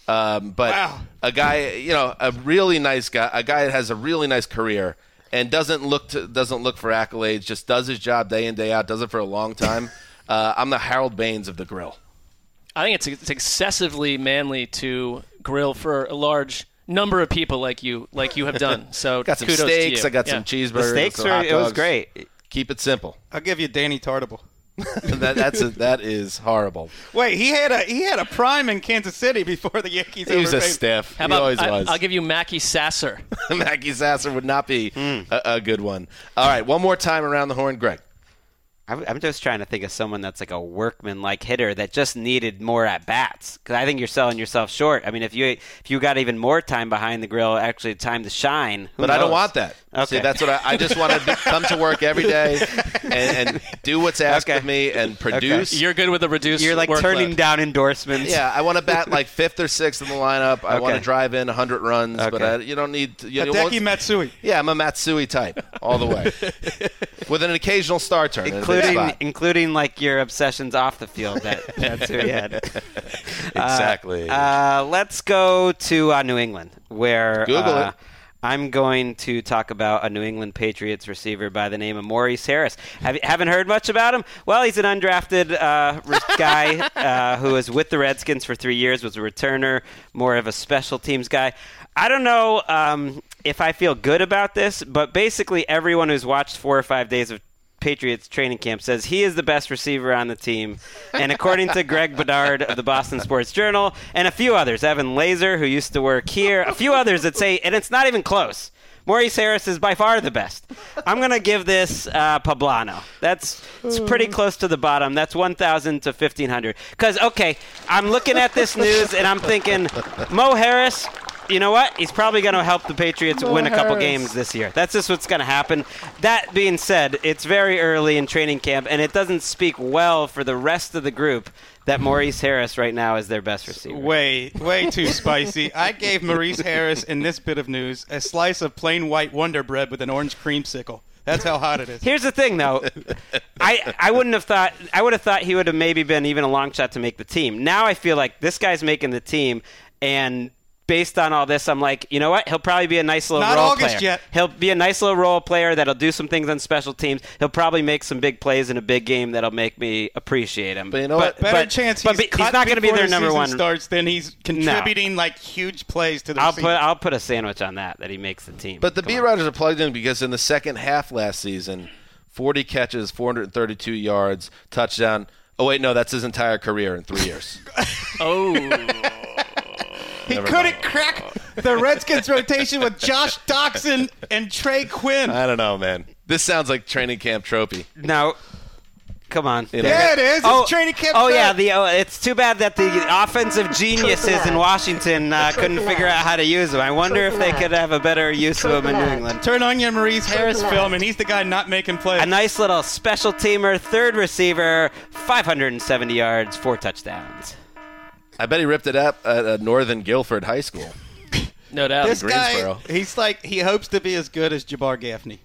B: Um, but
C: Wow.
B: a guy, you know, a really nice guy, a guy that has a really nice career and doesn't look to, doesn't look for accolades, just does his job day in, day out, does it for a long time. uh, I'm the Harold Baines of the grill.
E: I think it's, it's excessively manly to grill for a large number of people like you like you have done. So
B: Got some
E: kudos
B: steaks,
E: to you.
B: I got
E: Yeah.
B: some cheeseburgers,
D: The steaks
B: some
D: were,
B: hot
D: it was
B: dogs.
D: great.
B: Keep it simple.
C: I'll give you Danny Tartable.
B: that, that's a, that is horrible.
C: Wait, he had a he had a prime in Kansas City before the Yankees.
B: He was a
C: overpaid.
B: stiff.
E: How
B: he
E: about
B: always
E: I,
B: was.
E: I'll give you Mackie Sasser.
B: Mackie Sasser would not be
D: Mm.
B: a, a good one. All right, one more time around the horn, Greg.
D: I'm I'm just trying to think of someone that's like a workman-like hitter that just needed more at bats. Because I think you're selling yourself short. I mean, if you if you got even more time behind the grill, actually time to shine. Who
B: But I don't
D: knows?
B: want that.
D: Okay.
B: See, that's what I, I just want to come to work every day and, and do what's asked
D: Okay.
B: of me and produce.
E: You're good with a reduced
D: You're like turning
E: workload.
D: down endorsements.
B: Yeah, I want to bat like fifth or sixth in the lineup. I want to
D: Okay.
B: drive in one hundred runs, but
D: Okay.
B: I, you don't need to. You know,
C: Hideki
B: once-
C: Matsui.
B: Yeah, I'm a Matsui type all the way, with an occasional star turn, in a big
D: including
B: spot.
D: including like your obsessions off the field. That that's who he had.
B: Exactly.
D: Uh, let's go to uh, New England, where
B: Google
D: uh,
B: it.
D: I'm going to talk about a New England Patriots receiver by the name of Maurice Harris. Have, haven't heard much about him? Well, he's an undrafted uh, guy uh, who was with the Redskins for three years, was a returner, more of a special teams guy. I don't know um, if I feel good about this, but basically everyone who's watched four or five days of Patriots training camp says he is the best receiver on the team. And according to Greg Bedard of the Boston Sports Journal and a few others, Evan Laser, who used to work here, a few others that say, and it's not even close, Maurice Harris is by far the best. I'm going to give this uh, Poblano. That's it's pretty close to the bottom. That's one thousand to fifteen hundred. Because, okay, I'm looking at this news and I'm thinking, Mo Harris, you know what? He's probably going to help the Patriots
H: Mo
D: win a couple
H: Harris.
D: games this year. That's just what's going to happen. That being said, it's very early in training camp, and it doesn't speak well for the rest of the group that Maurice Harris right now is their best receiver.
C: Way, way too spicy. I gave Maurice Harris in this bit of news a slice of plain white Wonder Bread with an orange creamsicle. That's how hot it is.
D: Here's the thing, though. I I wouldn't have thought I would have thought he would have maybe been even a long shot to make the team. Now I feel like this guy's making the team, and based on all this, I'm like, you know what? He'll probably be a nice little
C: Not
D: role
C: August
D: player.
C: yet.
D: He'll be a nice little role player that'll do some things on special teams. He'll probably make some big plays in a big game that'll make me appreciate him.
B: But you know what?
C: Better
D: but-
C: chance
D: but
C: he's,
D: he's
C: cut
D: not going to be
C: before
D: their
C: the
D: number
C: season
D: one.
C: starts, then he's contributing like huge plays to the
D: I'll
C: season.
D: put I'll put a sandwich on that that he makes the team.
B: But the
D: Come
B: beat
D: on.
B: writers are plugged in because in the second half last season, forty catches, four hundred thirty-two yards, touchdown. Oh, wait, no, that's his entire career in three years.
E: Oh,
C: he
B: Never
C: couldn't
B: mind.
C: crack the Redskins rotation with Josh Doxson and Trey Quinn.
B: I don't know, man. This sounds like training camp trophy.
D: No. Come on.
B: You know?
C: Yeah, it is. It's
D: Oh,
C: training camp.
D: oh
C: trophy.
D: yeah, the oh, it's too bad that the offensive geniuses in Washington uh, couldn't figure out how to use him. I wonder if they could have a better use of him in New England.
C: Turn on your Maurice Harris film, and he's the guy not making plays.
D: A nice little special teamer, third receiver, five hundred seventy yards, four touchdowns.
B: I bet he ripped it up at uh, Northern Guilford High School.
E: no doubt.
C: This guy,
B: Greensboro.
C: he's like, he hopes to be as good as Jabbar Gaffney.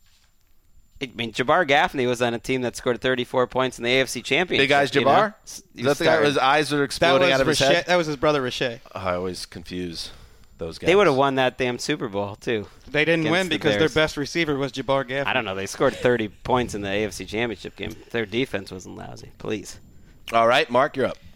D: I mean, Jabbar Gaffney was on a team that scored thirty-four points in the A F C Championship.
B: Big Eyes
D: you know?
B: Jabbar?
D: S-
B: Is that the guy
D: started-
B: whose eyes are
C: That
B: exploding
C: was,
B: out of his
C: Riche-
B: head?
C: that was his brother Riche.
B: Oh, I always confuse those guys.
D: They would have won that damn Super Bowl, too.
C: They didn't
D: Against
C: win
D: the
C: because their
D: Bears.
C: best receiver was Jabbar Gaffney.
D: I don't know. They scored thirty points in the A F C Championship game. Their defense wasn't lousy. Please.
B: All right, Mark, you're up.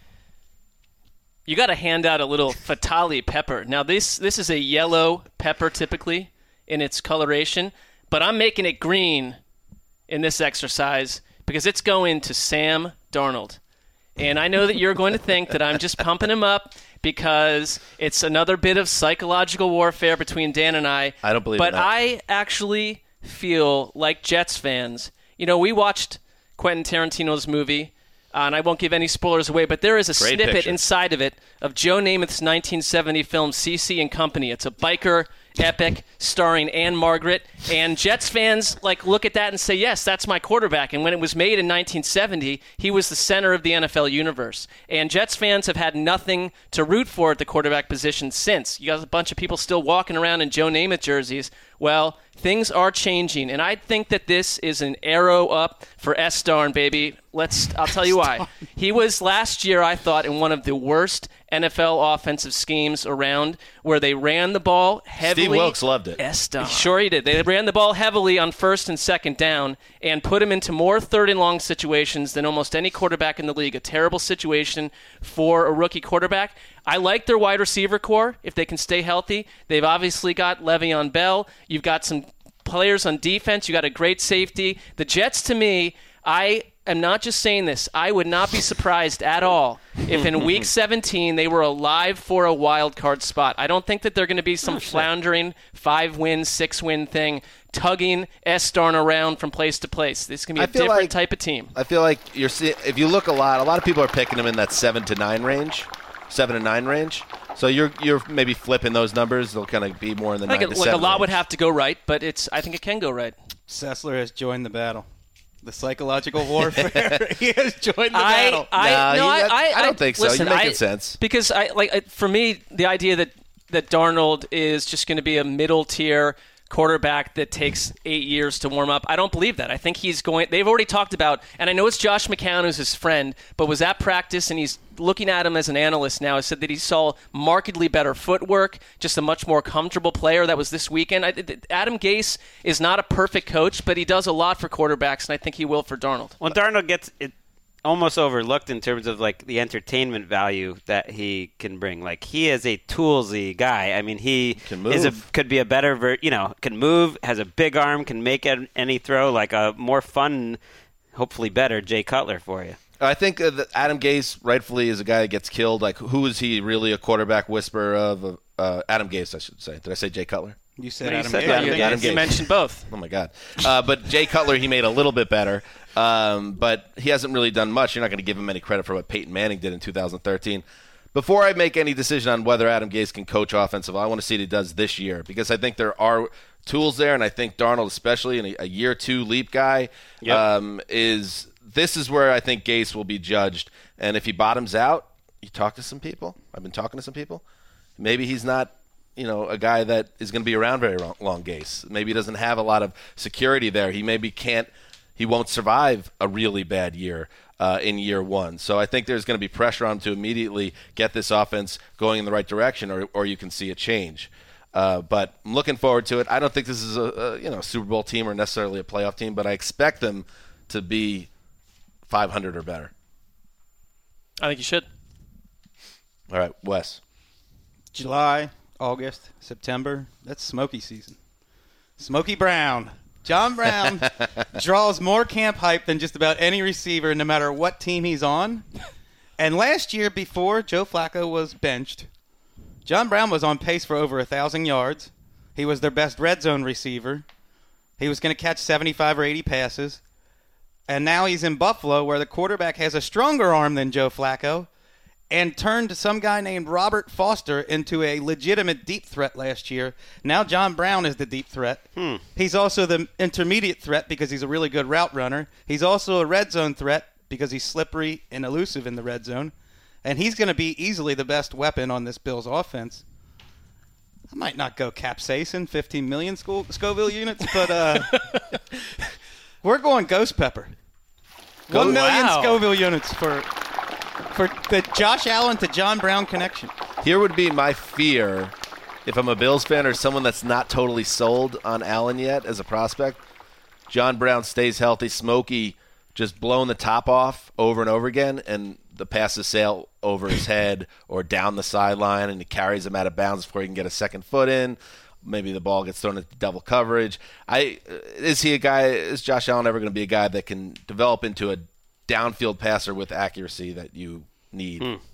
E: You got to hand out a little Fatali pepper. Now, this this is a yellow pepper typically in its coloration, but I'm making it green in this exercise because it's going to Sam Darnold. And I know that you're going to think that I'm just pumping him up because it's another bit of psychological warfare between Dan and I.
B: I don't believe
E: But
B: in that.
E: I actually feel like Jets fans. You know, we watched Quentin Tarantino's movie, uh, and I won't give any spoilers away, but there is a
B: Great
E: snippet
B: picture.
E: inside of it of Joe Namath's nineteen seventy film C C and Company. It's a biker epic starring Anne Margaret, and Jets fans like look at that and say, yes, that's my quarterback. And when it was made in nineteen seventy, he was the center of the N F L universe. And Jets fans have had nothing to root for at the quarterback position since. You got a bunch of people still walking around in Joe Namath jerseys Well, things are changing, and I think that this is an arrow up for S. Darn, baby. Let's. I'll tell you why. He was last year, I thought, in one of the worst N F L offensive schemes around, where they ran the ball heavily.
B: Steve Wilkes loved it.
E: S. Darn. Sure he did. They ran the ball heavily on first and second down and put him into more third and long situations than almost any quarterback in the league. A terrible situation for a rookie quarterback. I like their wide receiver core if they can stay healthy. They've obviously got Le'Veon Bell. You've got some players on defense. You got a great safety. The Jets, to me, I am not just saying this. I would not be surprised at all if in Week seventeen they were alive for a wild card spot. I don't think that they're going to be some oh, floundering five-win, six-win thing, tugging S. Darn around from place to place. This is going to be a different
B: like,
E: type of team.
B: I feel like you're see- if you look a lot, a lot of people are picking them in that seven to nine range. Seven and nine range, so you're you're maybe flipping those numbers. They'll kind of be more in the
E: I think
B: nine
E: it,
B: to
E: like
B: seven.
E: a lot
B: range.
E: would have to go right, but it's I think it can go right.
C: Sessler has joined the battle. The psychological warfare. He has joined the
E: I,
C: battle.
E: I,
B: no,
E: no,
B: he,
E: I, I,
B: I don't think so.
E: Listen,
B: You're making
E: I,
B: sense
E: because I like for me the idea that that Darnold is just going to be a middle tier quarterback that takes eight years to warm up. I don't believe that. I think he's going – they've already talked about – and I know it's Josh McCown who's his friend, but was at practice and he's looking at him as an analyst now. He said that he saw markedly better footwork, just a much more comfortable player. That was this weekend. I, Adam Gase is not a perfect coach, but he does a lot for quarterbacks, and I think he will for Darnold.
D: Well, Darnold gets it almost overlooked in terms of like the entertainment value that he can bring. Like he is a toolsy guy. I mean, he
B: can move.
D: is a could be a better, ver- you know, can move, has a big arm, can make any throw. Like a more fun, hopefully better Jay Cutler for you.
B: I think uh, that Adam Gase rightfully is a guy that gets killed. Like, who is he really a quarterback whisperer of? Uh, Adam Gase, I should say. Did I say Jay Cutler?
C: You said
D: No, you
C: Adam
D: said
C: Gase.
D: Adam
E: you,
D: Gase.
B: Adam
E: you
B: Gase.
E: mentioned both.
B: Oh, my God. Uh, but Jay Cutler, he made a little bit better. Um, but he hasn't really done much. You're not going to give him any credit for what Peyton Manning did in two thousand thirteen. Before I make any decision on whether Adam Gase can coach offensive, I want to see what he does this year because I think there are tools there, and I think Darnold especially, and a, a year two leap guy,
D: Yep.
B: um, is this is where I think Gase will be judged. And if he bottoms out, you talk to some people. I've been talking to some people. Maybe he's not, you know, a guy that is going to be around very long, long Gase. Maybe he doesn't have a lot of security there. He maybe can't, he won't survive a really bad year uh, in year one. So I think there's going to be pressure on him to immediately get this offense going in the right direction, or or you can see a change. Uh, but I'm looking forward to it. I don't think this is a, a you know Super Bowl team or necessarily a playoff team, but I expect them to be five hundred or better.
E: I think you should.
B: All right, Wes.
C: July, August, September. That's Smokey season. Smokey Brown. John Brown draws more camp hype than just about any receiver, no matter what team he's on. And last year, before Joe Flacco was benched, John Brown was on pace for over one thousand yards. He was their best red zone receiver. He was going to catch seventy-five or eighty passes. And now he's in Buffalo, where the quarterback has a stronger arm than Joe Flacco, and turned some guy named Robert Foster into a legitimate deep threat last year. Now John Brown is the deep threat.
D: Hmm.
C: He's also the intermediate threat because he's a really good route runner. He's also a red zone threat because he's slippery and elusive in the red zone. And he's going to be easily the best weapon on this Bills offense. I might not go capsaicin, fifteen million Sco- Scoville units, but uh, we're going Ghost Pepper.
B: Go-
C: One million
E: Wow.
C: Scoville units for for the Josh Allen to John Brown connection.
B: Here would be my fear if I'm a Bills fan or someone that's not totally sold on Allen yet as a prospect. John Brown stays healthy. Smokey just blowing the top off over and over again, and the passes sail over his head or down the sideline, and he carries him out of bounds before he can get a second foot in. Maybe the ball gets thrown into double coverage. I is he a guy? Is Josh Allen ever going to be a guy that can develop into a downfield passer with accuracy that you need?
D: Hmm.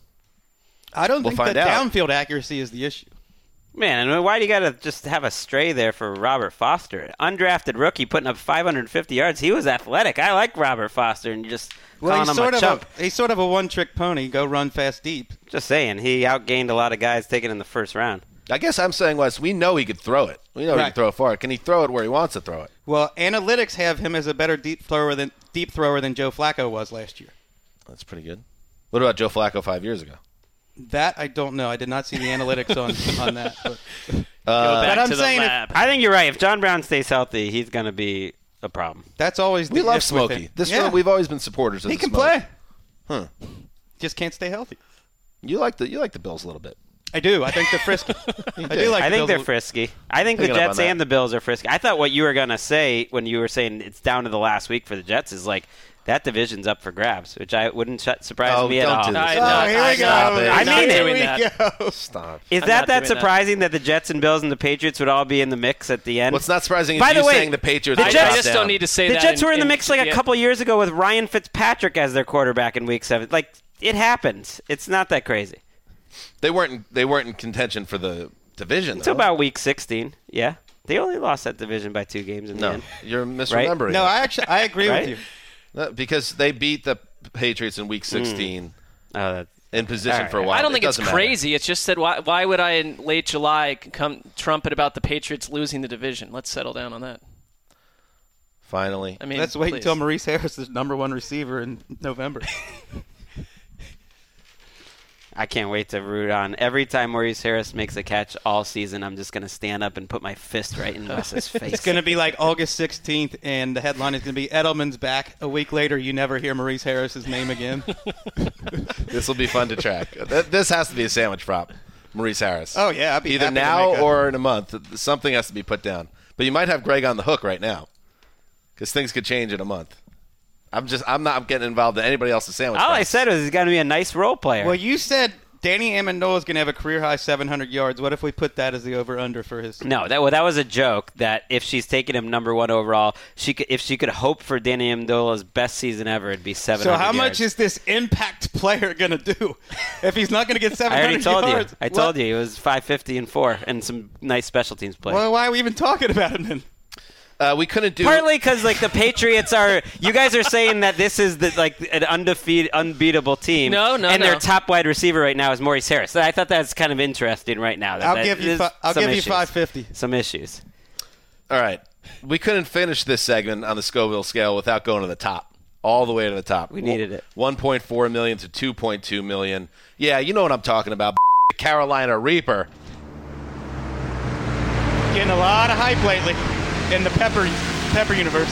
C: I don't
B: We'll
C: think
B: find
C: that
B: out.
C: downfield accuracy is the issue.
D: Man, and why do you got to just have a stray there for Robert Foster? Undrafted rookie putting up five hundred fifty yards. He was athletic. I like Robert Foster, and you just
C: Well,
D: calling
C: he's
D: him
C: sort
D: a
C: of
D: chump.
C: a he's sort of a one-trick pony. Go run fast deep.
D: Just saying, he outgained a lot of guys taken in the first round.
B: I guess I'm saying, Wes, we know he could throw it. We know he
C: Right.
B: can throw it far. Can he throw it where he wants to throw it?
C: Well, analytics have him as a better deep thrower than deep thrower than Joe Flacco was last year.
B: That's pretty good. What about Joe Flacco five years ago?
C: That I don't know. I did not see the analytics on, on that. But
E: Go back
C: But I'm
E: to the
C: saying if-
E: lab.
D: I think you're right. If John Brown stays healthy, he's going to be a problem.
C: That's always the
B: We love
C: if with
B: Smokey.
C: him.
B: This
C: yeah.
B: one, we've always been supporters of
C: He
B: the
C: can
B: Smoke.
C: play.
B: Huh.
C: Just can't stay healthy.
B: You like the you like the Bills a little bit.
C: I do. I think they're frisky. I do like
D: I
C: the
D: think
C: Bills
D: they're
C: a-
D: frisky. I think the
B: Thinking about
D: Jets
B: that.
D: and the Bills are frisky. I thought what you were going to say when you were saying it's down to the last week for the Jets is like that division's up for grabs, which I wouldn't sh- surprise
B: Oh,
D: me at
B: don't
D: all.
B: do this.
E: I,
B: Oh,
E: no,
C: here we
E: I'm
C: go.
E: not-
B: I
E: I'm not
D: mean it.
E: doing
C: Here we
E: that.
C: go.
B: Stop.
D: Is
E: I'm
D: that
E: not
D: that
E: doing that.
D: surprising that. the Jets and Bills and the Patriots would all be in the mix at the end?
B: What's not surprising is
D: By
B: you
D: the way,
B: saying the Patriots.
D: the
B: are
E: I,
D: Jets-
E: I
B: top
E: just
B: down.
E: don't need to say
D: the
E: that.
D: Jets
E: in-
D: were in the
E: in-
D: mix like a
E: yeah.
D: couple years ago with Ryan Fitzpatrick as their quarterback in Week Seven. Like it happens. It's not that crazy.
B: They weren't. In, they weren't in contention for the division.
D: Until
B: though.
D: about Week sixteen. Yeah, they only lost that division by two games in the
B: No,
D: end.
B: you're misremembering.
C: No,
B: it.
C: I actually I agree
D: Right?
C: with you.
B: No, because they beat the Patriots in Week sixteen
D: Oh, that,
B: in position
D: All right.
B: for a while.
E: I don't
B: It
E: think it's
B: doesn't matter.
E: crazy. It's just that why, why would I in late July come trumpet about the Patriots losing the division? Let's settle down on that.
B: Finally,
E: I mean,
C: Let's wait
E: please.
C: until Maurice Harris is number one receiver in November.
D: I can't wait to root on. Every time Maurice Harris makes a catch all season, I'm just going to stand up and put my fist right in Wes's face.
C: It's going to be like August sixteenth, and the headline is going to be Edelman's back. A week later, you never hear Maurice Harris's name again.
B: this will be fun to track. Th- This has to be a sandwich prop, Maurice Harris.
C: Oh, yeah, I'd be
B: either
C: happy to
B: now
C: make a-
B: or in a month. Something has to be put down. But you might have Greg on the hook right now, because things could change in a month. I'm just. I'm not getting involved in anybody else's sandwich.
D: All I
B: props.
D: said was he's going to be a nice role player.
C: Well, you said Danny Amendola is going to have a career-high seven hundred yards. What if we put that as the over-under for his...
D: No, that well, that was a joke. That if she's taking him number one overall, she could, if she could hope for Danny Amendola's best season ever, it'd be seven
C: So
D: hundred.
C: how much
D: yards.
C: is this impact player going to do if he's not going to get
D: I
C: seven hundred
D: already told
C: yards?
D: you. I told you it was five fifty and four, and some nice special teams play.
C: Well, why are we even talking about him then?
B: Uh, we couldn't do.
D: Partly because like the Patriots are, you guys are saying that this is the, like an undefeated, unbeatable team.
E: No, no,
D: and
E: no.
D: their top wide receiver right now is Maurice Harris. I thought that's kind of interesting right now. That,
C: I'll
D: that
C: give you.
D: there's
C: Fi- I'll
D: some
C: give you
D: issues.
C: five fifty.
D: Some issues.
B: All right, we couldn't finish this segment on the Scoville scale without going to the top, all the way to the top.
D: We needed it.
B: one point four million to two point two million. Yeah, you know what I'm talking about. The Carolina Reaper.
C: Getting a lot of hype lately in the Pepper Pepper universe.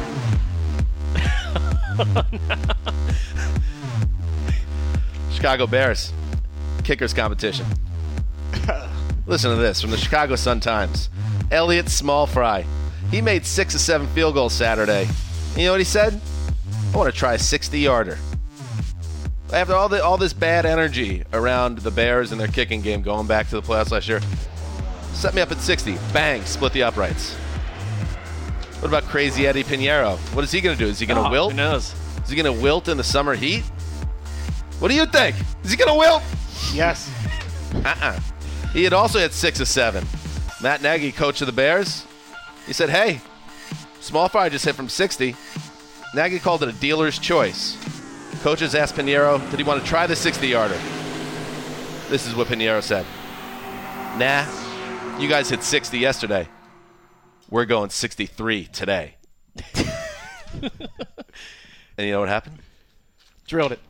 B: Chicago Bears kickers competition. Listen to this from the Chicago Sun-Times. Elliott Small Fry. He made six of seven field goals Saturday. You know what he said? I want to try a sixty-yarder. After all the all this bad energy around the Bears and their kicking game going back to the playoffs last year, set me up at sixty. Bang, split the uprights. What about crazy Eddie Pinheiro? What is he going to do? Is he going to
E: Oh,
B: wilt?
E: Who knows?
B: Is he going to wilt in the summer heat? What do you think? Is he going to wilt?
C: Yes.
B: Uh-uh. He had also had six of seven. Matt Nagy, coach of the Bears, he said, hey, Small Fry just hit from sixty. Nagy called it a dealer's choice. Coaches asked Pinheiro, did he want to try the sixty-yarder? This is what Pinheiro said. Nah, you guys hit sixty yesterday. We're going sixty-three today. And you know what happened?
C: Drilled it.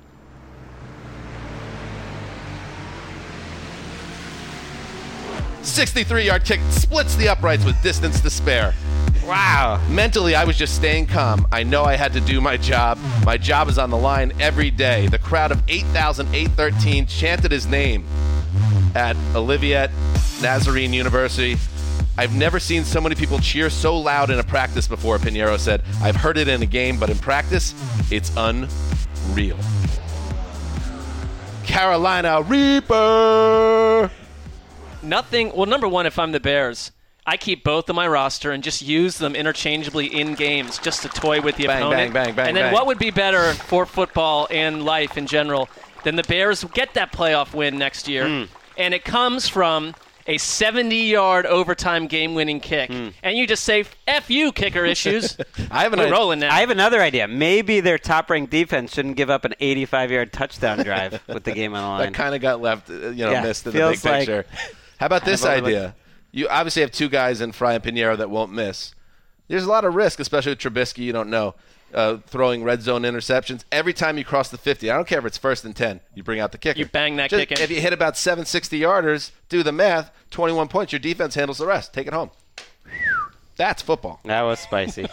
B: sixty-three-yard kick splits the uprights with distance to spare.
D: Wow.
B: Mentally, I was just staying calm. I know I had to do my job. My job is on the line every day. The crowd of eight thousand eight hundred thirteen chanted his name at Olivet Nazarene University. I've never seen so many people cheer so loud in a practice before, Pinheiro said. I've heard it in a game, but in practice, it's unreal. Carolina Reaper!
E: Nothing. Well, number one, if I'm the Bears, I keep both on my roster and just use them interchangeably in games just to toy with the
B: Bang,
E: opponent.
B: bang, bang, bang,
E: and then
B: bang.
E: what would be better for football and life in general than the Bears get that playoff win next year?
B: Mm.
E: And it comes from a seventy-yard overtime game-winning kick.
B: Mm.
E: And you just say, F you, kicker issues.
B: I have an
E: We're
B: idea.
E: rolling now.
D: I have another idea. Maybe their top-ranked defense shouldn't give up an eighty-five-yard touchdown drive with the game on the line.
B: That kind of got left, uh, you know,
D: Yeah,
B: missed in the big
D: feels like-
B: picture. How about this
D: Kind of
B: idea? You obviously have two guys in Fry and Pinheiro that won't miss. There's a lot of risk, especially with Trubisky. You don't know. uh, throwing red zone interceptions. Every time you cross the fifty, I don't care if it's first and ten, you bring out the kicker.
E: You bang that
B: Just,
E: kick in.
B: If you hit about seven sixty-yarders, do the math, twenty-one points. Your defense handles the rest. Take it home. That's football.
D: That was spicy.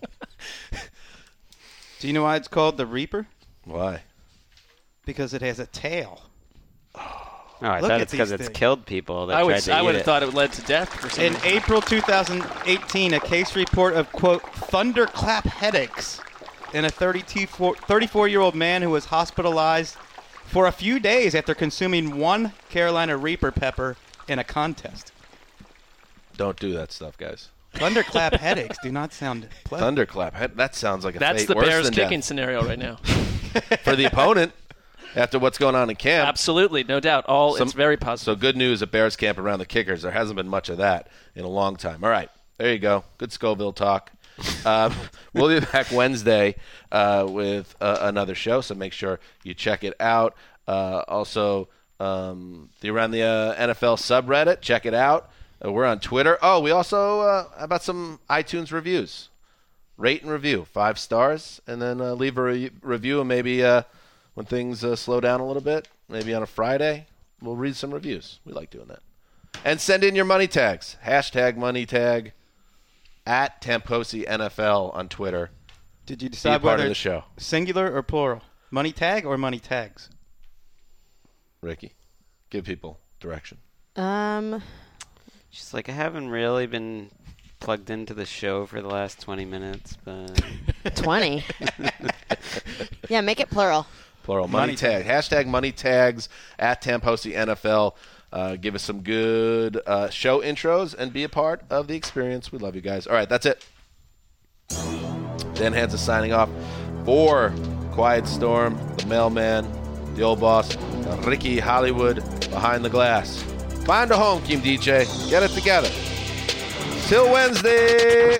C: Do you know why it's called the Reaper?
B: Why?
C: Because it has a tail.
D: Oh, I
C: Look
D: thought
C: at
D: it's because
C: these
D: it's
C: things.
D: killed people that
E: I would
D: tried to
E: I
D: eat
E: would have
D: it.
E: thought it led to death for some
C: In
E: reason.
C: April two thousand eighteen, a case report of, quote, thunderclap headaches in a thirty-four-year-old man who was hospitalized for a few days after consuming one Carolina Reaper pepper in a contest.
B: Don't do that stuff, guys.
C: Thunderclap headaches do not sound pleasant.
B: Thunderclap. Head- That sounds like a
E: That's
B: fate
E: the
B: worse
E: Bears
B: than
E: kicking
B: death.
E: scenario right now.
B: For the opponent, after what's going on in camp.
E: Absolutely, no doubt. All
B: Some-
E: it's very positive.
B: So good news at Bears camp around the kickers. There hasn't been much of that in a long time. All right, there you go. Good Scoville talk. Um, we'll be back Wednesday uh, with uh, another show, so make sure you check it out. Uh, also, um, the Around the uh, N F L subreddit, check it out. Uh, we're on Twitter. Oh, we also uh, how about some iTunes reviews. Rate and review, five stars, and then uh, leave a re- review, and maybe uh, when things uh, slow down a little bit, maybe on a Friday, we'll read some reviews. We like doing that. And send in your money tags. Hashtag money tag at Tamposi N F L on Twitter.
C: Did you
B: Be a
C: decide
B: part
C: whether
B: of the
C: it's
B: show.
C: singular or plural? Money tag or money tags?
B: Ricky, give people direction.
F: Um,
D: She's like, I haven't really been plugged into the show for the last twenty minutes, but
F: twenty. Yeah, make it plural.
B: Plural. Money,
C: Money
B: tag. Hashtag money tags at Tamposi N F L. Uh, give us some good uh, show intros and be a part of the experience. We love you guys. All right, that's it. Dan Hansa signing off for Quiet Storm, the mailman, the old boss, Ricky Hollywood behind the glass. Find a home, Kim D J. Get it together. Till Wednesday.